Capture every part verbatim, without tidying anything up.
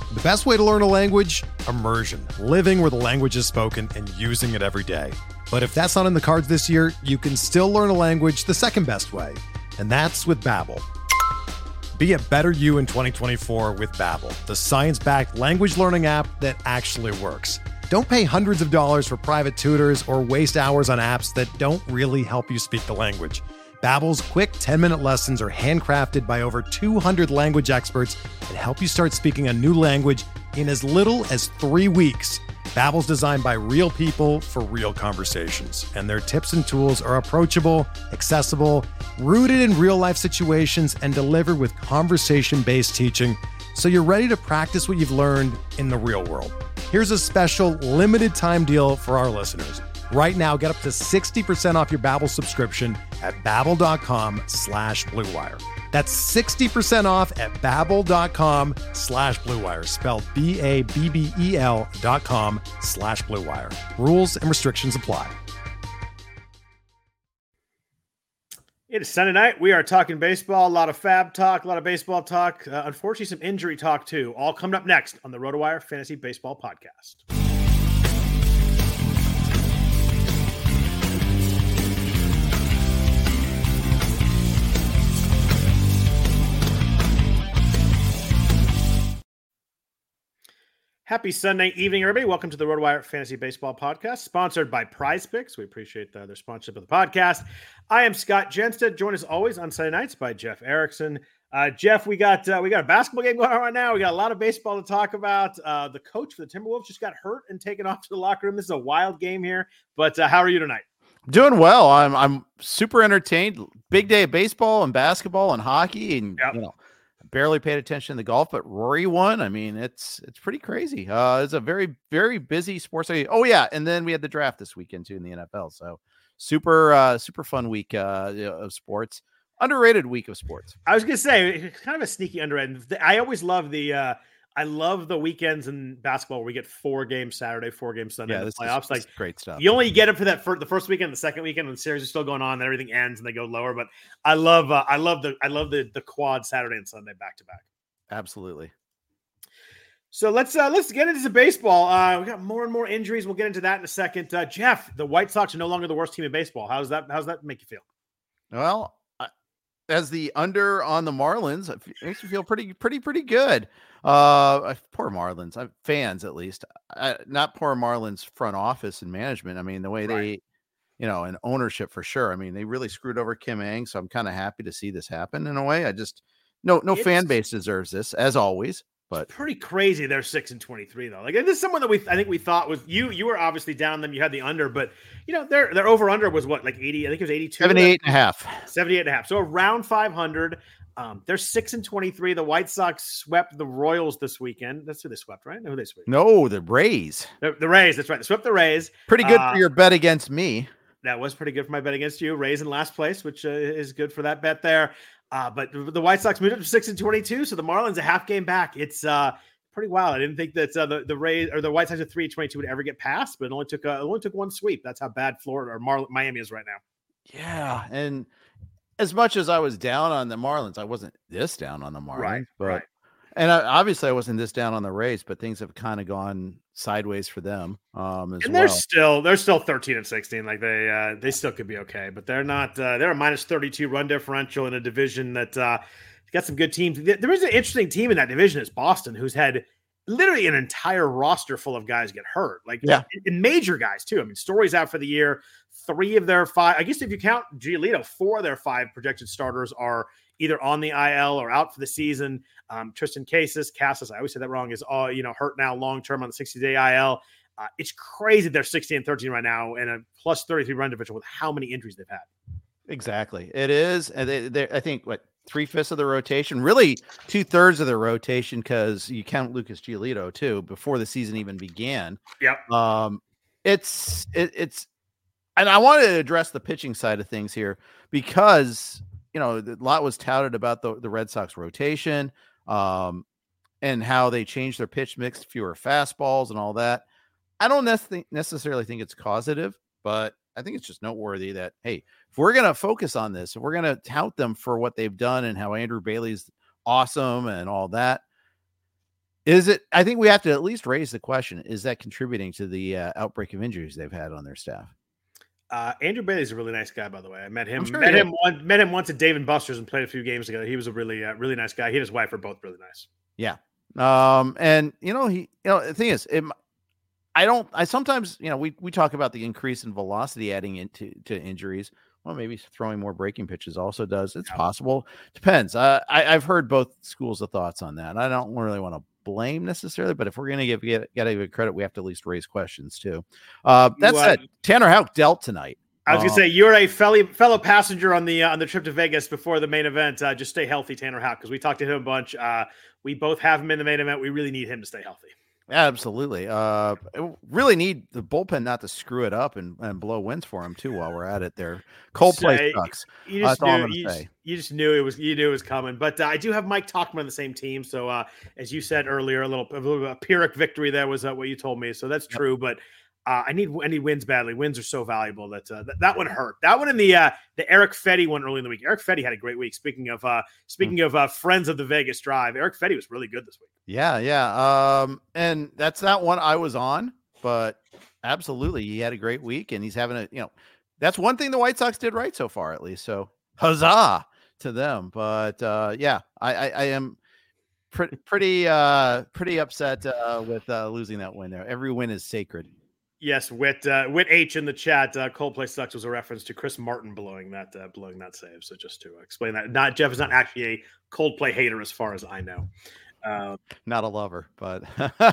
The best way to learn a language? Immersion. Living where the language is spoken and using it every day. But if that's not in the cards this year, you can still learn a language the second best way, and that's with Babbel. Be a better you in twenty twenty-four with Babbel, the science-backed language learning app that actually works. Don't pay hundreds of dollars for private tutors or waste hours on apps that don't really help you speak the language. Babbel's quick ten-minute lessons are handcrafted by over two hundred language experts and help you start speaking a new language in as little as three weeks. Babbel's designed by real people for real conversations, and their tips and tools are approachable, accessible, rooted in real-life situations, and delivered with conversation-based teaching, so you're ready to practice what you've learned in the real world. Here's a special limited-time deal for our listeners. Right now, get up to sixty percent off your Babbel subscription at babbel.com slash Blue Wire. That's sixty percent off at babbel.com slash Blue Wire, spelled B A B B E L dot com slash Blue Wire. Rules and restrictions apply. It is Sunday night. We are talking baseball, a lot of fab talk, a lot of baseball talk. Uh, unfortunately, some injury talk too. All coming up next on the RotoWire Fantasy Baseball Podcast. Happy Sunday evening, everybody. Welcome to the RotoWire Fantasy Baseball Podcast, sponsored by Prize Picks. We appreciate uh, their sponsorship of the podcast. I am Scott Jenstead, joined as always on Sunday nights by Jeff Erickson. Uh, Jeff, we got uh, we got a basketball game going on right now. We got a lot of baseball to talk about. Uh, the coach for the Timberwolves just got hurt and taken off to the locker room. This is a wild game here, but uh, how are you tonight? Doing well. I'm I'm super entertained. Big day of baseball and basketball and hockey, and yep. you know. Barely paid attention to the golf, but Rory won. I mean, it's it's pretty crazy. Uh, it's a very, very busy sports day. Oh, yeah. And then we had the draft this weekend, too, in the N F L. So super, uh, super fun week uh, of sports. Underrated week of sports. I was going to say, it's kind of a sneaky underrated. I always love the uh, – I love the weekends in basketball where we get four games Saturday, four games Sunday yeah, in the this playoffs. Is, like this is great stuff. You only get it for that for the first weekend, the second weekend when the series is still going on, and everything ends and they go lower. But I love, uh, I love the, I love the the quad Saturday and Sunday back to back. Absolutely. So let's uh, let's get into baseball. Uh, we got more and more injuries. We'll get into that in a second. Uh, Jeff, the White Sox are no longer the worst team in baseball. How's that? How's that make you feel? Well, I, as the under on the Marlins, it makes me feel pretty, pretty, pretty good. Uh, poor Marlins, uh, fans at least. I, not poor Marlins front office and management. I mean, the way right. they, you know, and ownership for sure. I mean, they really screwed over Kim Ng, so I'm kind of happy to see this happen in a way. I just no, no it's, fan base deserves this as always. But it's pretty crazy. They're six and twenty-three though. Like this is someone that we I think we thought was you. You were obviously down on them. You had the under, but you know their their over under was what like eighty. I think it was eighty-two. seventy-eight and a half. seventy-eight and a half. So around five hundred. Um, they're six and twenty-three. The White Sox swept the Royals this weekend. That's who they swept, right? No, who they swept? No, the Rays. The, the Rays. That's right. They swept the Rays. Pretty good uh, for your bet against me. That was pretty good for my bet against you. Rays in last place, which uh, is good for that bet there. Uh, but the White Sox moved up to six and twenty-two. So the Marlins a half game back. It's uh, pretty wild. I didn't think that uh, the the Rays or the White Sox at three and twenty-two would ever get past, but it only took uh, it only took one sweep. That's how bad Florida or Mar- Miami is right now. Yeah, and as much as I was down on the Marlins, I wasn't this down on the Marlins. Right, but, right. And I, obviously I wasn't this down on the Rays, but things have kind of gone sideways for them. Um, as and they're well. still they're still thirteen and sixteen. Like they uh, they still could be okay, but they're not. Uh, they're a minus thirty-two run differential in a division that uh, got some good teams. There is an interesting team in that division. It's Boston, who's had literally an entire roster full of guys get hurt, like yeah. and major guys too. I mean, Story's out for the year. Three of their five, I guess if you count Giolito, four of their five projected starters are either on the I L or out for the season. Um, Tristan Casas, Casas, I always say that wrong, is all you know hurt now long term on the sixty-day I L. Uh, it's crazy they're sixteen and thirteen right now and a plus thirty-three run differential with how many injuries they've had. Exactly, it is, and they, they I think what three fifths of the rotation, really two thirds of the rotation, because you count Lucas Giolito too before the season even began. Yep. Um, it's it, it's. And I wanted to address the pitching side of things here because, you know, a lot was touted about the, the Red Sox rotation um, and how they changed their pitch mix, fewer fastballs and all that. I don't nec- necessarily think it's causative, but I think it's just noteworthy that, hey, if we're going to focus on this, if we're going to tout them for what they've done and how Andrew Bailey's awesome and all that, Is it? I think we have to at least raise the question: is that contributing to the uh, outbreak of injuries they've had on their staff? Uh, Andrew Bailey's a really nice guy, by the way. I met him, sure met him, one, met him once at Dave and Buster's and played a few games together. He was a really, uh, really nice guy. He and his wife are both really nice. Yeah. Um, and you know, he, you know, the thing is, it, I don't, I sometimes, you know, we, we talk about the increase in velocity adding into to injuries. Well, maybe throwing more breaking pitches also does. It's yeah. possible. Depends. Uh, I, I've heard both schools of thoughts on that. I don't really want to blame necessarily, but if we're going to give get, get a credit, we have to at least raise questions too. Uh, that said, Tanner Houck dealt tonight. I was going to say, you're a fellow fellow passenger on the uh, on the trip to Vegas before the main event. Uh, just stay healthy, Tanner Houck, because we talked to him a bunch. Uh, we both have him in the main event. We really need him to stay healthy. Absolutely. Uh, really need the bullpen not to screw it up and, and blow wins for him too while we're at it there. Coldplay so, sucks. You just, uh, knew, you, just, you just knew it was you knew it was coming. But uh, I do have Mike Tauchman on the same team. So uh, as you said earlier, a little, a little a Pyrrhic victory there was uh, what you told me. So that's true. But uh, I need I need wins badly. Wins are so valuable that uh, that, that one hurt. That one in the uh, the Eric Fetty one early in the week. Eric Fetty had a great week. Speaking of uh, speaking mm. of uh, friends of the Vegas Drive, Eric Fetty was really good this week. Yeah, yeah. Um, and that's not one I was on, but absolutely, he had a great week, and he's having a, you know, that's one thing the White Sox did right so far, at least. So huzzah to them. But uh, yeah, I, I, I am pretty, pretty, uh, pretty upset uh, with uh, losing that win there. Every win is sacred. Yes, Wit uh, Wit H in the chat. Uh, Coldplay sucks was a reference to Chris Martin blowing that uh, blowing that save. So just to explain that, not Jeff is not actually a Coldplay hater as far as I know. Uh, not a lover, but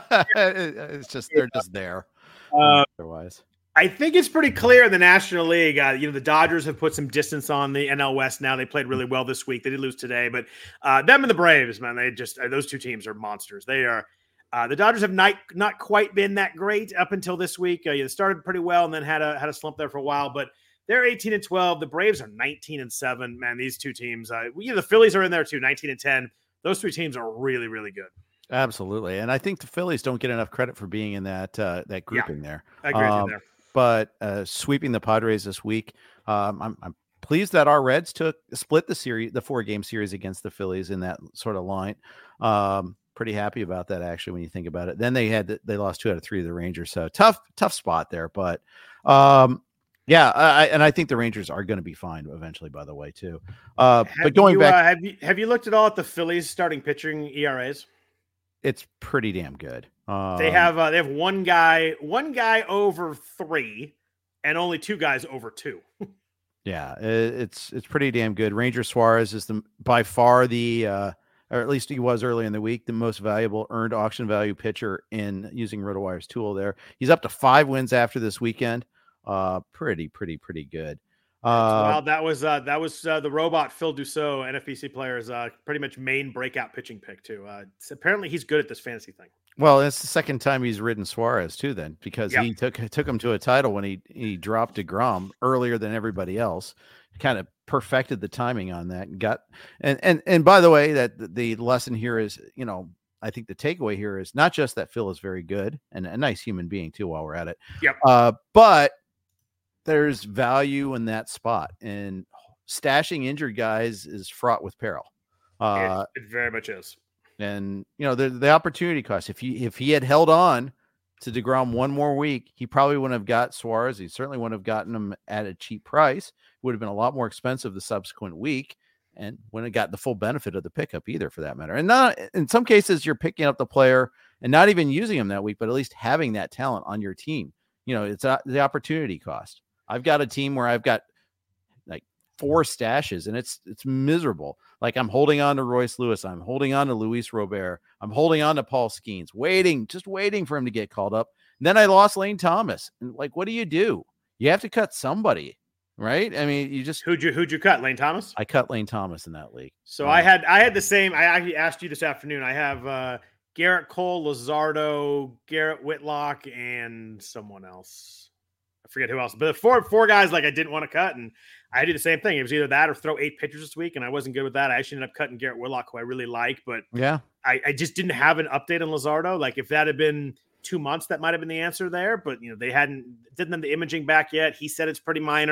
it's just they're just there. Uh, otherwise, I think it's pretty clear in the National League. Uh, you know, the Dodgers have put some distance on the N L West now. They played really well this week. They did lose today, but uh, them and the Braves, man, they just uh, those two teams are monsters. They are. Uh, the Dodgers have not not quite been that great up until this week. Uh, they started pretty well and then had a had a slump there for a while, but they're eighteen and twelve. The Braves are nineteen and seven. Man, these two teams. Uh, you know, the Phillies are in there too, nineteen and ten. Those three teams are really, really good. Absolutely, and I think the Phillies don't get enough credit for being in that uh, that grouping yeah, there. I agree um, with you there. But uh, sweeping the Padres this week, um, I'm, I'm pleased that our Reds took split the series, the four game series against the Phillies in that sort of line. Um, pretty happy about that actually when you think about it. Then they had they lost two out of three to the Rangers, so tough tough spot there. But um, yeah, I, and I think the Rangers are going to be fine eventually. By the way, too. Uh, but going you, back, uh, have you have you looked at all at the Phillies starting pitching E R As? It's pretty damn good. Um, they have uh, they have one guy one guy over three, and only two guys over two. yeah, it, it's it's pretty damn good. Ranger Suarez is the by far the. Uh, or at least he was early in the week, the most valuable earned auction value pitcher in using RotoWire's tool there. He's up to five wins after this weekend. Uh, pretty, pretty, pretty good. Uh, well, that was uh, that was uh, the robot Phil Dussault, N F B C player's uh, pretty much main breakout pitching pick too. Uh, apparently, he's good at this fantasy thing. Well, it's the second time he's ridden Suarez too, then, because yep. he took took him to a title when he he dropped DeGrom earlier than everybody else. Kind of perfected the timing on that and got and and and by the way, that the lesson here is, you know, I think the takeaway here is not just that Phil is very good and a nice human being too while we're at it. Yep. Uh, but there's value in that spot, and stashing injured guys is fraught with peril. Uh, it, it very much is. And you know, the the opportunity cost. If he if he had held on to DeGrom one more week, he probably wouldn't have got Suarez. He certainly wouldn't have gotten him at a cheap price. It would have been a lot more expensive the subsequent week, and wouldn't have got the full benefit of the pickup either, for that matter. And not in some cases, you're picking up the player and not even using him that week, but at least having that talent on your team. You know, it's a, the opportunity cost. I've got a team where I've got like four stashes, and it's it's miserable. Like, I'm holding on to Royce Lewis. I'm holding on to Luis Robert. I'm holding on to Paul Skeens, waiting, just waiting for him to get called up. And then I lost Lane Thomas. And like, what do you do? You have to cut somebody, right? I mean, you just who'd you who'd you cut? Lane Thomas? I cut Lane Thomas in that league. So um, I had I had the same. I actually asked you this afternoon. I have uh, Garrett Cole, Luzardo, Garrett Whitlock, and someone else. I forget who else, but four four guys like I didn't want to cut, and I did the same thing. It was either that or throw eight pitchers this week, and I wasn't good with that. I actually ended up cutting Garrett Whitlock, who I really like, but yeah, I, I just didn't have an update on Luzardo. Like, if that had been two months, that might have been the answer there, but you know, they hadn't didn't have the imaging back yet. He said it's pretty minor.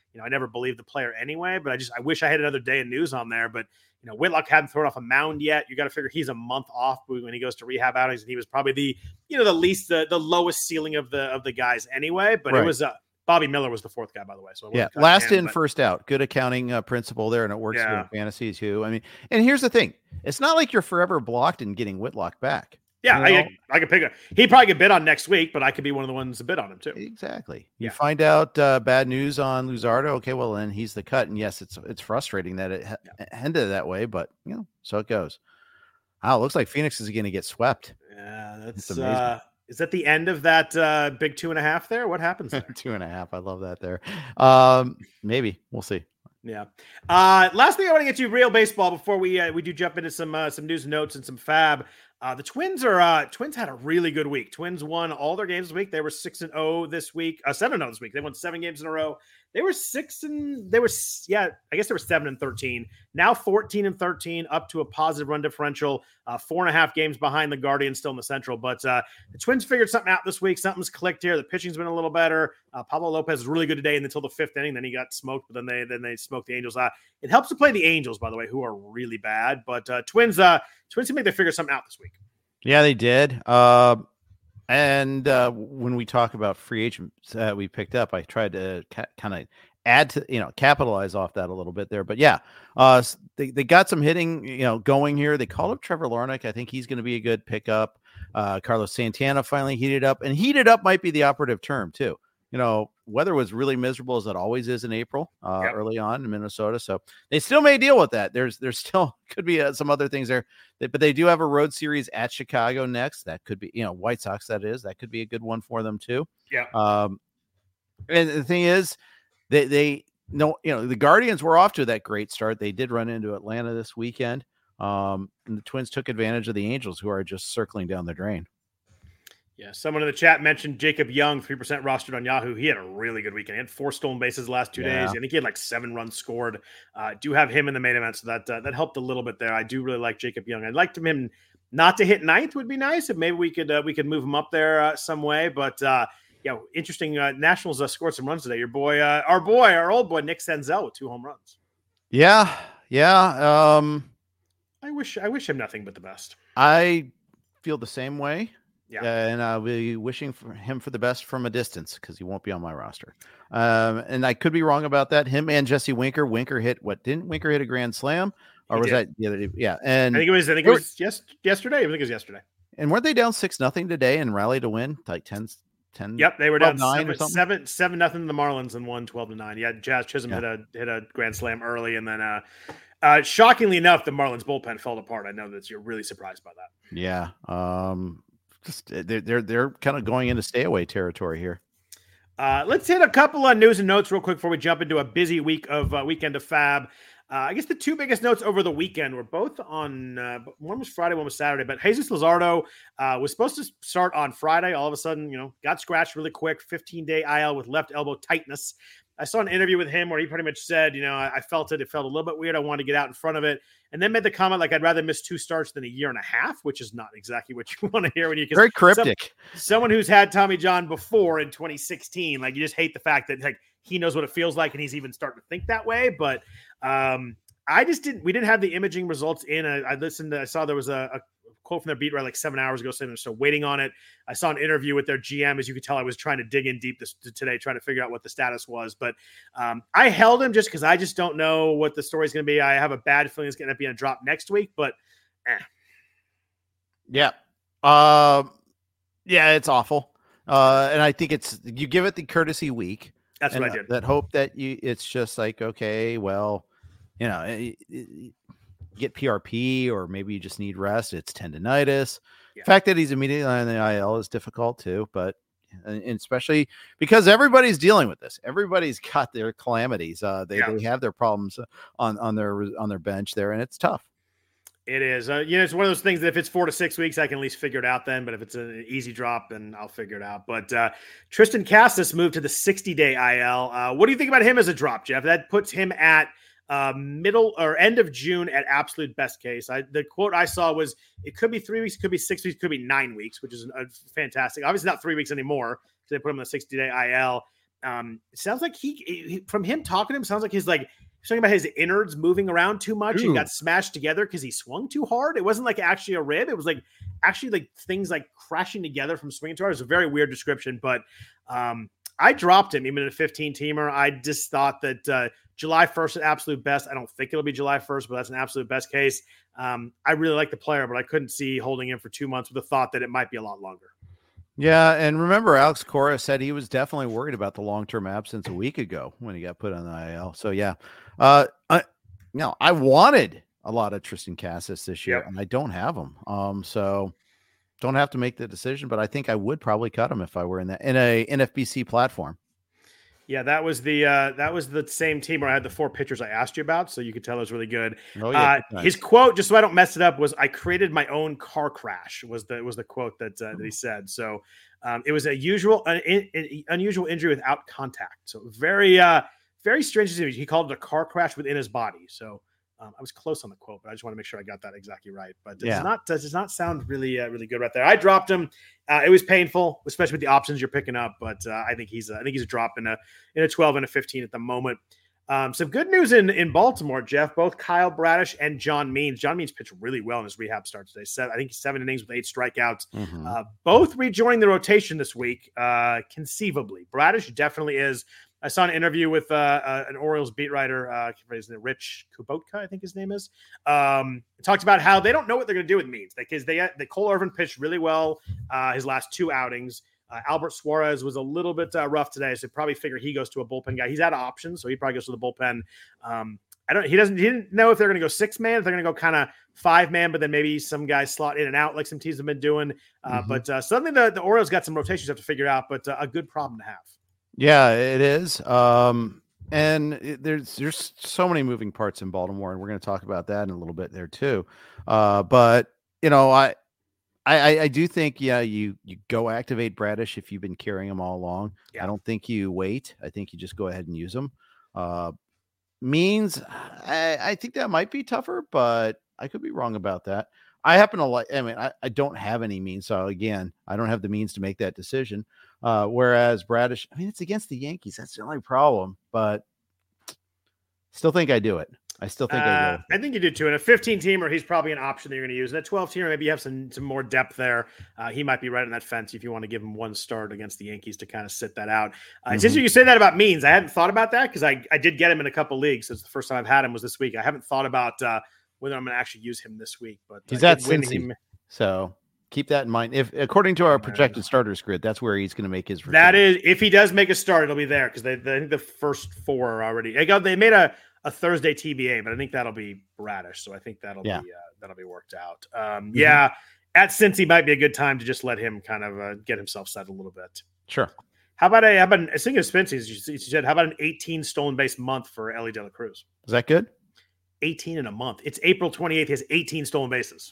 you know, I never believed the player anyway, but I just, I wish I had another day of news on there. But, you know, Whitlock hadn't thrown off a mound yet. You got to figure he's a month off when he goes to rehab outings, and he was probably the, you know, the least, the, the lowest ceiling of the, of the guys anyway. But right. it was, uh, Bobby Miller was the fourth guy, by the way. So yeah, last in, but... first out. Good accounting uh, principle there, and it works yeah. in fantasy too. I mean, and here's the thing: it's not like you're forever blocked in getting Whitlock back. Yeah, you know? I, I could pick a. He probably could bid on next week, but I could be one of the ones to bid on him too. Exactly. You yeah. find out uh, bad news on Luzardo. Okay, well then he's the cut, and yes, it's it's frustrating that it ha- yeah. ended that way, but you know, so it goes. Wow, it looks like Phoenix is going to get swept. Yeah, that's amazing. Uh, Is that the end of that uh, big two and a half there? What happens there? two and a half. I love that there. Um, maybe. We'll see. Yeah. Uh, last thing I want to get to real baseball before we uh, we do jump into some uh, some news and notes and some fab. Uh, the Twins are uh, Twins had a really good week. Twins won all their games this week. They were six and zero this week. Uh, seven and zero this week. They won seven games in a row. They were six and they were yeah. I guess they were seven and thirteen. Now fourteen and thirteen, up to a positive run differential. Uh, four and a half games behind the Guardians, still in the Central. But uh, the Twins figured something out this week. Something's clicked here. The pitching's been a little better. Uh, Pablo Lopez was really good today until the fifth inning. Then he got smoked, but then they then they smoked the Angels out. It helps to play the Angels, by the way, who are really bad. But uh, Twins, uh, Twins can make they figure something out this week. Yeah, they did. Uh, and uh, when we talk about free agents that we picked up, I tried to ca- kind of add to, you know, capitalize off that a little bit there. But yeah, uh, they, they got some hitting, you know, going here. They called up Trevor Larnach. I think he's going to be a good pickup. Uh, Carlos Santana finally heated up, and heated up might be the operative term too. You know, weather was really miserable, as it always is in April, uh, yep. early on in Minnesota. So they still may deal with that. There's, there's still could be uh, some other things there, but they do have a road series at Chicago next. That could be, you know, White Sox. That is, that could be a good one for them too. Yeah. Um, and the thing is, they, they know, you know, the Guardians were off to that great start. They did run into Atlanta this weekend. Um, and the Twins took advantage of the Angels, who are just circling down the drain. Yeah, someone in the chat mentioned Jacob Young, three percent rostered on Yahoo. He had a really good weekend. He had four stolen bases the last two yeah. days. I think he had like seven runs scored. Uh, do have him in the main event, so that uh, that helped a little bit there. I do really like Jacob Young. I'd like him not to hit ninth would be nice. If maybe we could uh, we could move him up there uh, some way. But uh, yeah, interesting. Uh, Nationals uh, scored some runs today. Your boy, uh, our boy, our old boy, Nick Senzel with two home runs. Yeah, yeah. Um, I wish I wish him nothing but the best. I feel the same way. Yeah, uh, and I'll be wishing for him for the best from a distance, because he won't be on my roster. Um, and I could be wrong about that. Him and Jesse Winker. Winker hit what? Didn't Winker hit a grand slam? Or he was did. that the other day? Yeah, and I think it was. I think it was yes, yesterday. I think it was yesterday. And weren't they down six nothing today and rallied to win like ten, ten Yep, they were down nine seven, or something? seven, seven nothing to the Marlins and won twelve to nine. Yeah, Jazz Chisholm yeah. hit a hit a grand slam early, and then uh, uh, shockingly enough, the Marlins bullpen fell apart. I know that you're really surprised by that. Yeah. Um. Just they're they're they're kind of going into stay away territory here. Uh, let's hit a couple of news and notes real quick before we jump into a busy week of uh, weekend of Fab. Uh, I guess the two biggest notes over the weekend were both on uh, one was Friday, one was Saturday. But Jesus Luzardo uh, was supposed to start on Friday. All of a sudden, you know, got scratched really quick. fifteen day I L with left elbow tightness. I saw an interview with him where he pretty much said, you know, I, I felt it. It felt a little bit weird. I wanted to get out in front of it. And then made the comment, like, I'd rather miss two starts than a year and a half, which is not exactly what you want to hear when you very cryptic. Some, someone who's had Tommy John before in twenty sixteen, like, you just hate the fact that like he knows what it feels like and he's even starting to think that way. But um, I just didn't, we didn't have the imaging results in. I, I listened to, I saw there was a, a quote from their beat right like seven hours ago saying they're still waiting on it. I saw an interview with their G M. As you could tell, I was trying to dig in deep this today, trying to figure out what the status was. But um, I held him just because I just don't know what the story's going to be. I have a bad feeling it's going to be a drop next week, but eh. Yeah. Uh, yeah, it's awful. Uh, and I think it's, you give it the courtesy week. That's what I did. That hope that you, it's just like, okay, well, you know, it, it, get P R P, or maybe you just need rest. It's tendonitis. Yeah. The fact that he's immediately on the I L is difficult too, but and especially because everybody's dealing with this. Everybody's got their calamities. Uh, they, yeah. they have their problems on, on their, on their bench there, and it's tough. It is. Uh, you know, it's one of those things that if it's four to six weeks, I can at least figure it out then. But if it's an easy drop, then I'll figure it out. But uh, Tristan Casas moved to the sixty day I L. Uh, what do you think about him as a drop, Jeff? That puts him at Uh, middle or end of June at absolute best case. I, the quote I saw was, it could be three weeks, it could be six weeks, could be nine weeks, which is a fantastic. Obviously not three weeks anymore because they put him in the sixty day I L. Um, it sounds like he, he from him talking to him sounds like he's like he's talking about his innards moving around too much Ooh. and got smashed together because he swung too hard. It wasn't like actually a rib. It was like actually like things like crashing together from swinging too hard. It was a very weird description, but um, I dropped him even in a fifteen teamer. I just thought that uh, July first at absolute best. I don't think it'll be July first, but that's an absolute best case. Um, I really like the player, but I couldn't see holding him for two months with the thought that it might be a lot longer. Yeah, and remember, Alex Cora said he was definitely worried about the long-term absence a week ago when he got put on the I L. So yeah, uh, I, you know, I wanted a lot of Tristan Cassis this year, yep. and I don't have him. Um, so don't have to make the decision, but I think I would probably cut him if I were in that in a N F B C platform. Yeah, that was the uh, that was the same team where I had the four pitchers I asked you about, so you could tell it was really good. Oh, yeah, uh, nice. His quote, just so I don't mess it up, was "I created my own car crash." Was the was the quote that uh, that he said. So um, it was a usual an, an unusual injury without contact. So very uh, very strange. He called it a car crash within his body. So um, I was close on the quote, but I just want to make sure I got that exactly right. But it yeah. does not does not sound really uh, really good right there. I dropped him. Uh, it was painful, especially with the options you're picking up. But uh, I think he's a, I think he's a drop in a in a twelve and a fifteen at the moment. Um, some good news in in Baltimore, Jeff. Both Kyle Bradish and John Means. John Means pitched really well in his rehab start today. Seven, I think seven innings with eight strikeouts. Mm-hmm. Uh, both rejoining the rotation this week, uh, conceivably. Bradish definitely is. I saw an interview with uh, uh, an Orioles beat writer, uh, Rich Kubotka, I think his name is. Um, talked about how they don't know what they're going to do with Means because they, they, they Cole Irvin pitched really well uh, his last two outings. Uh, Albert Suarez was a little bit uh, rough today, so probably figure he goes to a bullpen guy. He's out of options, so he probably goes to the bullpen. Um, I don't. He doesn't. He didn't know if they're going to go six man, if they're going to go kind of five man, but then maybe some guys slot in and out like some teams have been doing. Uh, mm-hmm. But uh, suddenly the, the Orioles got some rotations to have to figure out, but uh, a good problem to have. Yeah, it is. Um, and it, there's there's so many moving parts in Baltimore, and we're going to talk about that in a little bit there too. Uh, but you know, I, I I do think yeah, you you go activate Bradish if you've been carrying him all along. Yeah. I don't think you wait. I think you just go ahead and use him. Uh, Means I, I think that might be tougher, but I could be wrong about that. I happen to like. I mean, I, I don't have any means, so again, I don't have the means to make that decision. Uh, whereas Bradish, I mean, it's against the Yankees. That's the only problem, but still think I do it. I still think uh, I do. I think you do too. In a fifteen teamer, he's probably an option that you're going to use. In a twelve teamer, maybe you have some, some more depth there. Uh, he might be right on that fence if you want to give him one start against the Yankees to kind of sit that out. Uh, mm-hmm. Since you say that about Means, I hadn't thought about that because I, I did get him in a couple leagues. Since the first time I've had him was this week. I haven't thought about uh, whether I'm going to actually use him this week. But he's at Cincy, him. So keep that in mind. If according to our projected starters grid, that's where he's going to make his return. That is, if he does make a start, it'll be there because they, they I think the first four are already. They got they made a, a Thursday T B A, but I think that'll be Bradish, so I think that'll yeah. be uh, that'll be worked out. Um, mm-hmm. Yeah, at Cincy might be a good time to just let him kind of uh, get himself set a little bit. Sure. How about a how about an, speaking of Cincy, you said how about an eighteen stolen base month for Elly De La Cruz? Is that good? eighteen in a month. It's April twenty-eighth. He has eighteen stolen bases.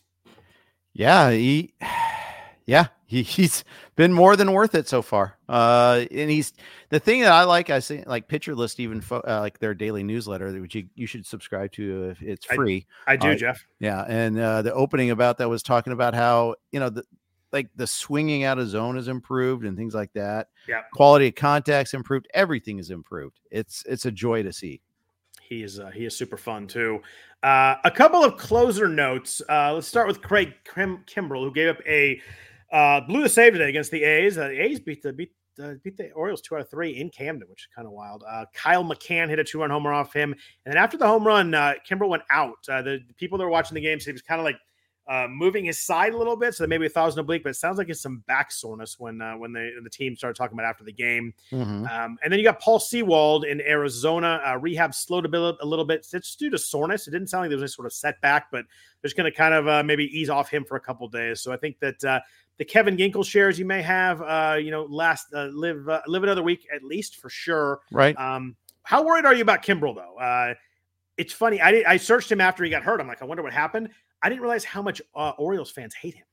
Yeah, he, yeah, he, he's been more than worth it so far. Uh, and he's the thing that I like. I say like Pitcher List, even fo- uh, like their daily newsletter, which you, you should subscribe to if it's free. I, I do, uh, Jeff. Yeah, and uh, the opening about that was talking about how you know the like the swinging out of zone has improved and things like that. Yeah, quality of contacts improved. Everything is improved. It's it's a joy to see. He is uh, he is super fun too. Uh, a couple of closer notes. Uh, let's start with Craig Kim- Kimbrell, who gave up a uh, blew the save today against the A's. Uh, the A's beat the beat uh, beat the Orioles two out of three in Camden, which is kind of wild. Uh, Kyle McCann hit a two run homer off him, and then after the home run, uh, Kimbrell went out. Uh, the, the people that were watching the game said he was kind of like uh, moving his side a little bit, so maybe we thought it was an oblique, but it sounds like it's some back soreness when uh, when they when the team started talking about after the game. Mm-hmm. Um, and then you got Paul Sewald in Arizona. Uh, rehab slowed a, bit, a little bit. It's due to soreness. It didn't sound like there was any sort of setback, but they're just going to kind of uh, maybe ease off him for a couple days. So I think that uh, the Kevin Ginkel shares you may have, uh, you know, last uh, live uh, live another week at least for sure. Right. Um, how worried are you about Kimbrell though? Uh, it's funny. I did, I searched him after he got hurt. I'm like, I wonder what happened. I didn't realize how much uh, Orioles fans hate him.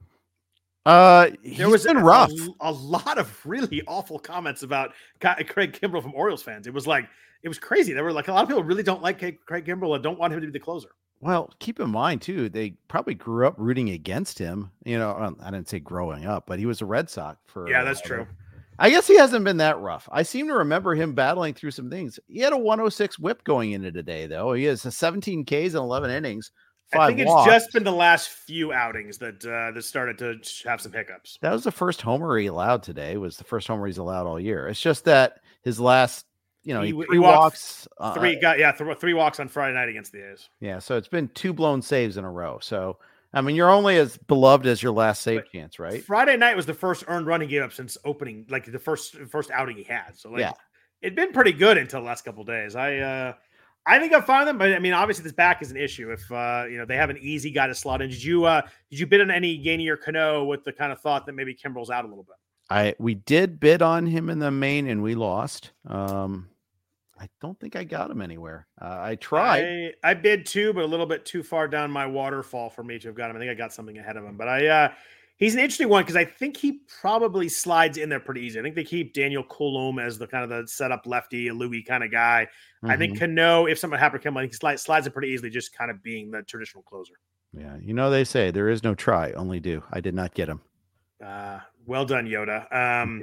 Uh, there was been a, rough. A, a lot of really awful comments about Craig Kimbrell from Orioles fans. It was like, it was crazy. There were like a lot of people really don't like Craig Kimbrell and don't want him to be the closer. Well, keep in mind too, they probably grew up rooting against him. You know, I didn't say growing up, but he was a Red Sox for. Yeah, that's true. I guess he hasn't been that rough. I seem to remember him battling through some things. He had a one oh six whip going into today, though. He has seventeen Ks in eleven innings. Five I think it's walks. just been the last few outings that uh, that started to have some hiccups. That was the first homer he allowed today. Was the first homer he's allowed all year. It's just that his last, you know, he, he, three he walks, three uh, got yeah, th- three walks on Friday night against the A's. Yeah, so it's been two blown saves in a row. So I mean, you're only as beloved as your last save but chance, right? Friday night was the first earned run he gave up since opening, like the first first outing he had. So like, yeah, it'd been pretty good until the last couple of days. I uh, I think I'm fine with them, but I mean, obviously this back is an issue. If uh, you know they have an easy guy to slot in, did you uh, did you bid on any Gainey or Cano with the kind of thought that maybe Kimbrel's out a little bit? I we did bid on him in the main and we lost. Um, I don't think I got him anywhere. Uh, I tried. I, I bid too, but a little bit too far down my waterfall for me to have got him. I think I got something ahead of him, but I uh, he's an interesting one because I think he probably slides in there pretty easy. I think they keep Daniel Coulombe as the kind of the setup lefty, a Louis kind of guy. Mm-hmm. I think Cano, if something happened to him, I think he slides, slides it pretty easily, just kind of being the traditional closer. Yeah, you know they say there is no try, only do. I did not get him. Uh, well done, Yoda. Um,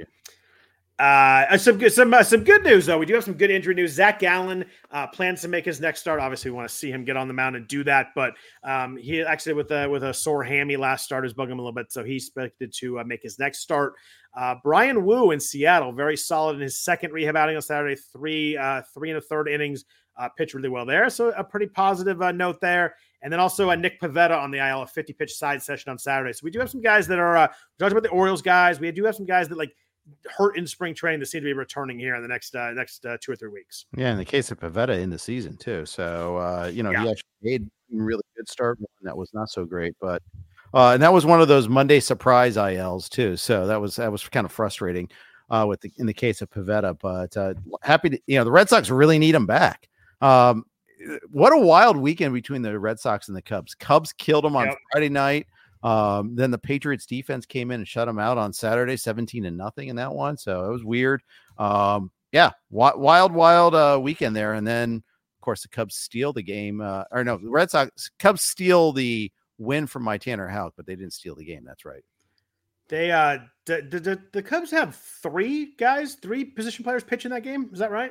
uh, some good, some uh, some good news though. We do have some good injury news. Zach Gallen uh, plans to make his next start. Obviously, we want to see him get on the mound and do that. But um, he actually with a with a sore hammy last start is bugging him a little bit, so he's expected to uh, make his next start. Uh, Brian Wu in Seattle, very solid in his second rehab outing on Saturday. Three uh, three and a third innings, uh, pitched really well there. So a pretty positive uh, note there. And then also uh, Nick Pivetta on the I L, a fifty pitch side session on Saturday. So we do have some guys that are uh, we talked about the Orioles guys. We do have some guys that like hurt in spring training that seem to be returning here in the next uh, next uh, two or three weeks. Yeah, in the case of Pivetta in the season too. So uh, you know yeah. he actually made a really good start. One that was not so great, but uh, and that was one of those Monday surprise I Ls too. So that was that was kind of frustrating uh, with the, in the case of Pivetta. But uh, happy to you know the Red Sox really need him back. Um, what a wild weekend between the Red Sox and the Cubs. Cubs killed them on yep. Friday night. Um, then the Patriots defense came in and shut them out on Saturday, seventeen to nothing in that one. So it was weird. Um, yeah, wild, wild uh, weekend there. And then, of course, the Cubs steal the game. Uh, or no, the Red Sox Cubs steal the win from my Tanner Houck, but they didn't steal the game. That's right. They uh, the, the the Cubs have three guys, three position players pitch in that game. Is that right?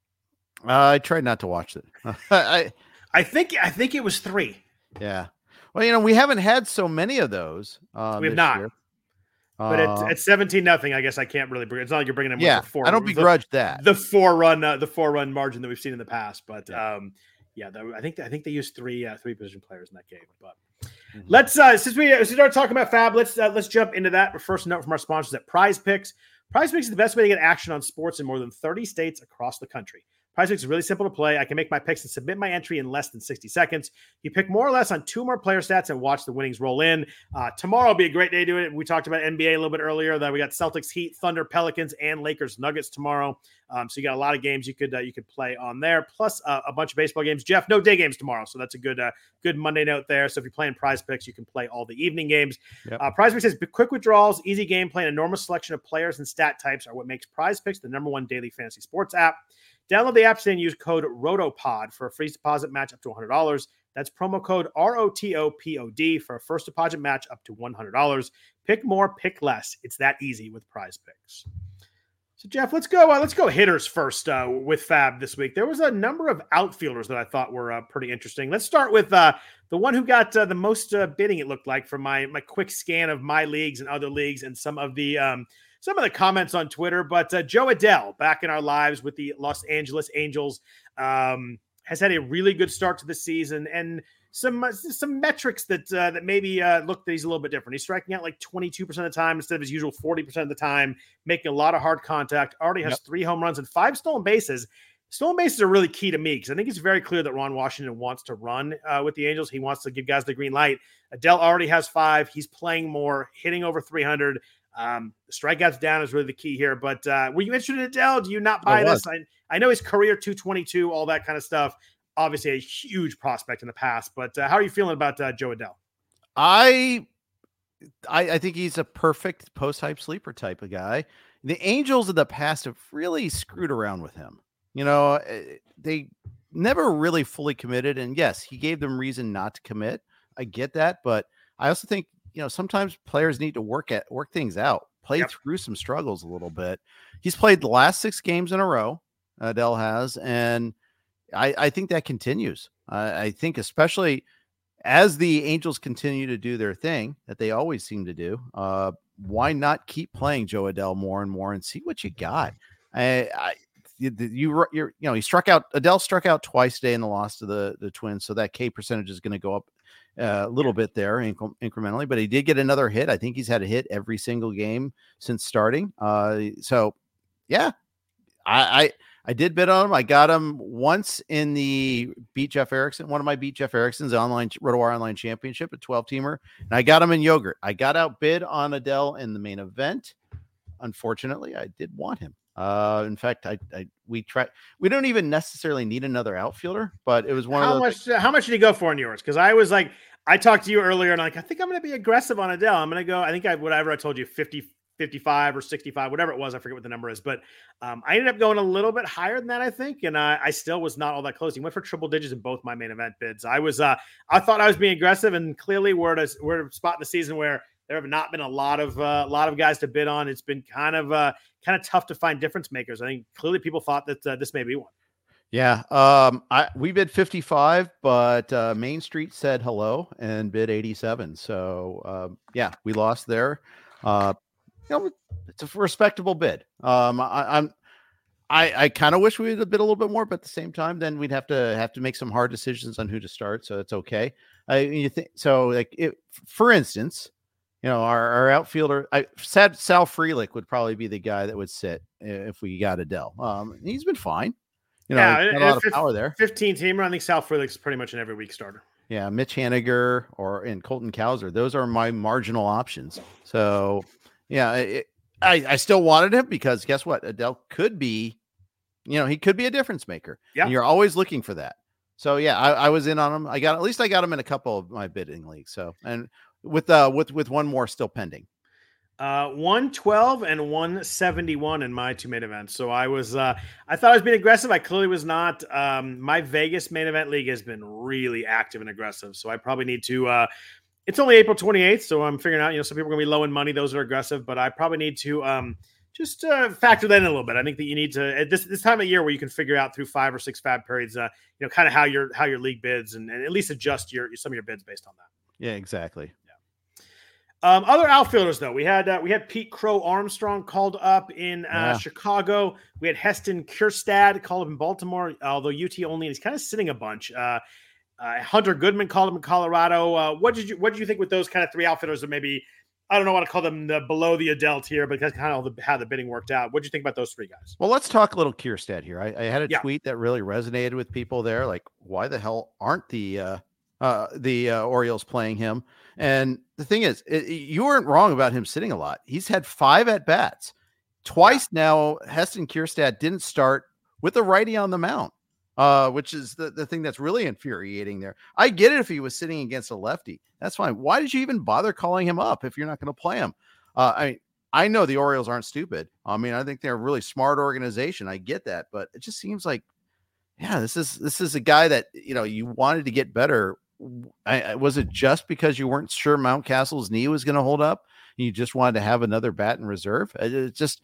Uh, I tried not to watch it. I I think I think it was three. Yeah. Well, you know, we haven't had so many of those. Um, we have not. Year. But uh, at, at seventeen nothing, I guess I can't really bring. It's not like you're bringing them. Yeah, with the four, I don't begrudge the, that. The four run, uh, the four run margin that we've seen in the past. But yeah, um, yeah the, I think I think they used three uh, three position players in that game. But mm-hmm. let's uh, since we start talking about Fab, let's uh, let's jump into that. First note from our sponsors at Prize Picks. Prize Picks is the best way to get action on sports in more than thirty states across the country. Prize Picks is really simple to play. I can make my picks and submit my entry in less than sixty seconds. You pick more or less on two more player stats and watch the winnings roll in. Uh, tomorrow will be a great day to do it. We talked about N B A a little bit earlier. That we got Celtics, Heat, Thunder, Pelicans, and Lakers, Nuggets tomorrow. Um, so you got a lot of games you could uh, you could play on there, plus uh, a bunch of baseball games. Jeff, no day games tomorrow, so that's a good uh, good Monday note there. So if you're playing Prize Picks, you can play all the evening games. Yep. Uh, Prize Picks says quick withdrawals, easy gameplay, and enormous selection of players and stat types are what makes Prize Picks the number one daily fantasy sports app. Download the app today and use code ROTOPOD for a free deposit match up to one hundred dollars. That's promo code R O T O P O D for a first deposit match up to one hundred dollars. Pick more, pick less. It's that easy with Prize Picks. So, Jeff, let's go. Uh, let's go hitters first uh, with Fab this week. There was a number of outfielders that I thought were uh, pretty interesting. Let's start with uh, the one who got uh, the most uh, bidding, it looked like, from my my quick scan of my leagues and other leagues and some of the um, – some of the comments on Twitter, but uh, Jo Adell back in our lives with the Los Angeles Angels um, has had a really good start to the season and some uh, some metrics that uh, that maybe uh, look that he's a little bit different. He's striking out like twenty-two percent of the time instead of his usual forty percent of the time, making a lot of hard contact, already has yep. three home runs and five stolen bases. Stolen bases are really key to me because I think it's very clear that Ron Washington wants to run uh, with the Angels. He wants to give guys the green light. Adell already has five. He's playing more, hitting over three hundred. Um, the strikeouts down is really the key here, but uh, were you interested in Adell? Do you not buy this? I, I know his career two twenty-two, all that kind of stuff. Obviously a huge prospect in the past, but uh, how are you feeling about uh, Jo Adell? I, I, I think he's a perfect post-hype sleeper type of guy. The Angels in the past have really screwed around with him. You know, they never really fully committed. And yes, he gave them reason not to commit. I get that, but I also think you know, sometimes players need to work at work things out, play Yep. through some struggles a little bit. He's played the last six games in a row. Adell has, and I, I think that continues. I, I think especially as the Angels continue to do their thing that they always seem to do. Uh, why not keep playing Joe Adell more and more and see what you got? I, I you, you you're you know he struck out Adell struck out twice today in the loss to the the Twins, so that K percentage is going to go up uh, a little bit there inc- incrementally. But he did get another hit. I think he's had a hit every single game since starting. Uh, so yeah, I. I I did bid on him. I got him once in the Beat Jeff Erickson, one of my Beat Jeff Erickson's online RotoWire Online Championship, a twelve teamer, and I got him in Yogurt. I got outbid on Adell in the main event. Unfortunately, I did want him. Uh, in fact, I, I we try. We don't even necessarily need another outfielder, but it was one how of those. much. Uh, how much did he go for in yours? Because I was like, I talked to you earlier, and like, I think I'm going to be aggressive on Adell. I'm going to go. I think I whatever I told you, fifty. fifty-five or sixty-five, whatever it was. I forget what the number is, but um, I ended up going a little bit higher than that, I think. And uh, I still was not all that close. He went for triple digits in both my main event bids. I was, uh, I thought I was being aggressive, and clearly we're at a, we're at a spot in the season where there have not been a lot of, uh, a lot of guys to bid on. It's been kind of, uh, kind of tough to find difference makers. I think clearly people thought that uh, this may be one. Yeah. Um, I, we bid fifty-five, but uh, Main Street said hello and bid eighty-seven. So uh, yeah, we lost there. Uh, You know, it's a respectable bid. Um, I, I'm, I, I kind of wish we would have bid a little bit more, but at the same time, then we'd have to have to make some hard decisions on who to start. So it's okay. I you think so? Like, it, for instance, you know, our, our outfielder, I said Sal Frelick would probably be the guy that would sit if we got Adell. Um, he's been fine. You know, yeah, got a lot of power there. fifteen teamer. I think Sal Frelick's pretty much an every week starter. Yeah, Mitch Haniger or and Colton Cowser. Those are my marginal options. So. Yeah, it, I, I still wanted him because guess what? Adell could be, you know, he could be a difference maker. Yeah. And you're always looking for that. So yeah, I, I was in on him. I got, at least I got him in a couple of my bidding leagues. So, and with, uh, with, with one more still pending. Uh, one twelve and one seventy-one in my two main events. So I was, uh, I thought I was being aggressive. I clearly was not. Um, my Vegas main event league has been really active and aggressive. So I probably need to, uh, it's only April twenty-eighth, so I'm figuring out, you know, some people are going to be low in money. Those are aggressive, but I probably need to um, just uh, factor that in a little bit. I think that you need to, at this this time of year where you can figure out through five or six fab periods, uh, you know, kind of how your how your league bids and, and at least adjust your some of your bids based on that. Yeah, exactly. Yeah. Um, other outfielders, though, we had uh, we had Pete Crow Armstrong called up in uh, Yeah. Chicago. We had Heston Kjerstad called up in Baltimore, although U T only, and he's kind of sitting a bunch. Uh, Uh, Hunter Goodman called him in Colorado. Uh, what did you What did you think with those kind of three outfitters that maybe, I don't know what to call them, the below the Adell tier, but that's kind of the, how the bidding worked out. What did you think about those three guys? Well, let's talk a little Kjerstad here. I, I had a Yeah. tweet that really resonated with people there. Like, why the hell aren't the uh, uh, the uh, Orioles playing him? And the thing is, it, it- you weren't wrong about him sitting a lot. He's had five at bats twice now. Heston Kjerstad didn't start with a righty on the mound. Uh, which is the, the thing that's really infuriating there. I get it if he was sitting against a lefty. That's fine. Why did you even bother calling him up if you're not going to play him? Uh, I I know the Orioles aren't stupid. I mean, I think they're a really smart organization. I get that, but it just seems like, yeah, this is this is a guy that, you know, you wanted to get better. I, I, was it just because you weren't sure Mountcastle's knee was going to hold up? And you just wanted to have another bat in reserve? It, it just,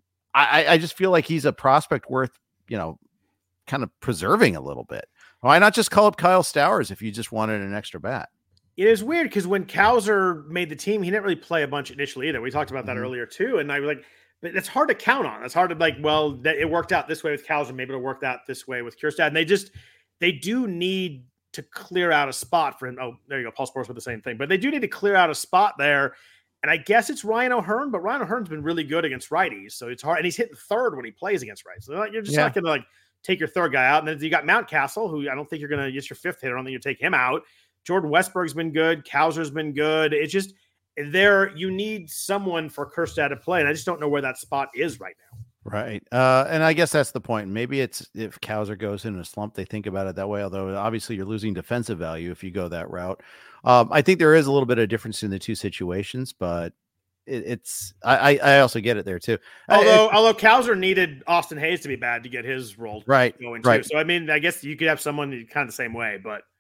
I, I just feel like he's a prospect worth, you know, kind of preserving a little bit. Why not just call up Kyle Stowers if you just wanted an extra bat? It is weird because when Cowser made the team, he didn't really play a bunch initially either. We talked about that Mhm. earlier too. And I was like, but it's hard to count on. It's hard to like, well, that it worked out this way with Cowser. Maybe it'll work out this way with Kjerstad. And they just, they do need to clear out a spot for him. Oh, there you go. Paul Sports with the same thing, but they do need to clear out a spot there. And I guess it's Ryan O'Hearn, but Ryan O'Hearn's been really good against righties. So it's hard. And he's hitting third when he plays against righties. So you're just Yeah. not going to like take your third guy out. And then you got Mountcastle, who I don't think you're going to get your fifth hitter. I don't think you take him out. Jordan Westberg's been good. Cowser's been good. It's just there. You need someone for Kjerstad to play. And I just don't know where that spot is right now. Right. Uh, and I guess that's the point. Maybe it's if Cowser goes in a slump, they think about it that way. Although obviously you're losing defensive value if you go that route. Um, I think there is a little bit of difference in the two situations, but it, it's I, I also get it there too. Although, I, although Cowser needed Austin Hayes to be bad to get his role right, going right. too. So I mean, I guess you could have someone kind of the same way, but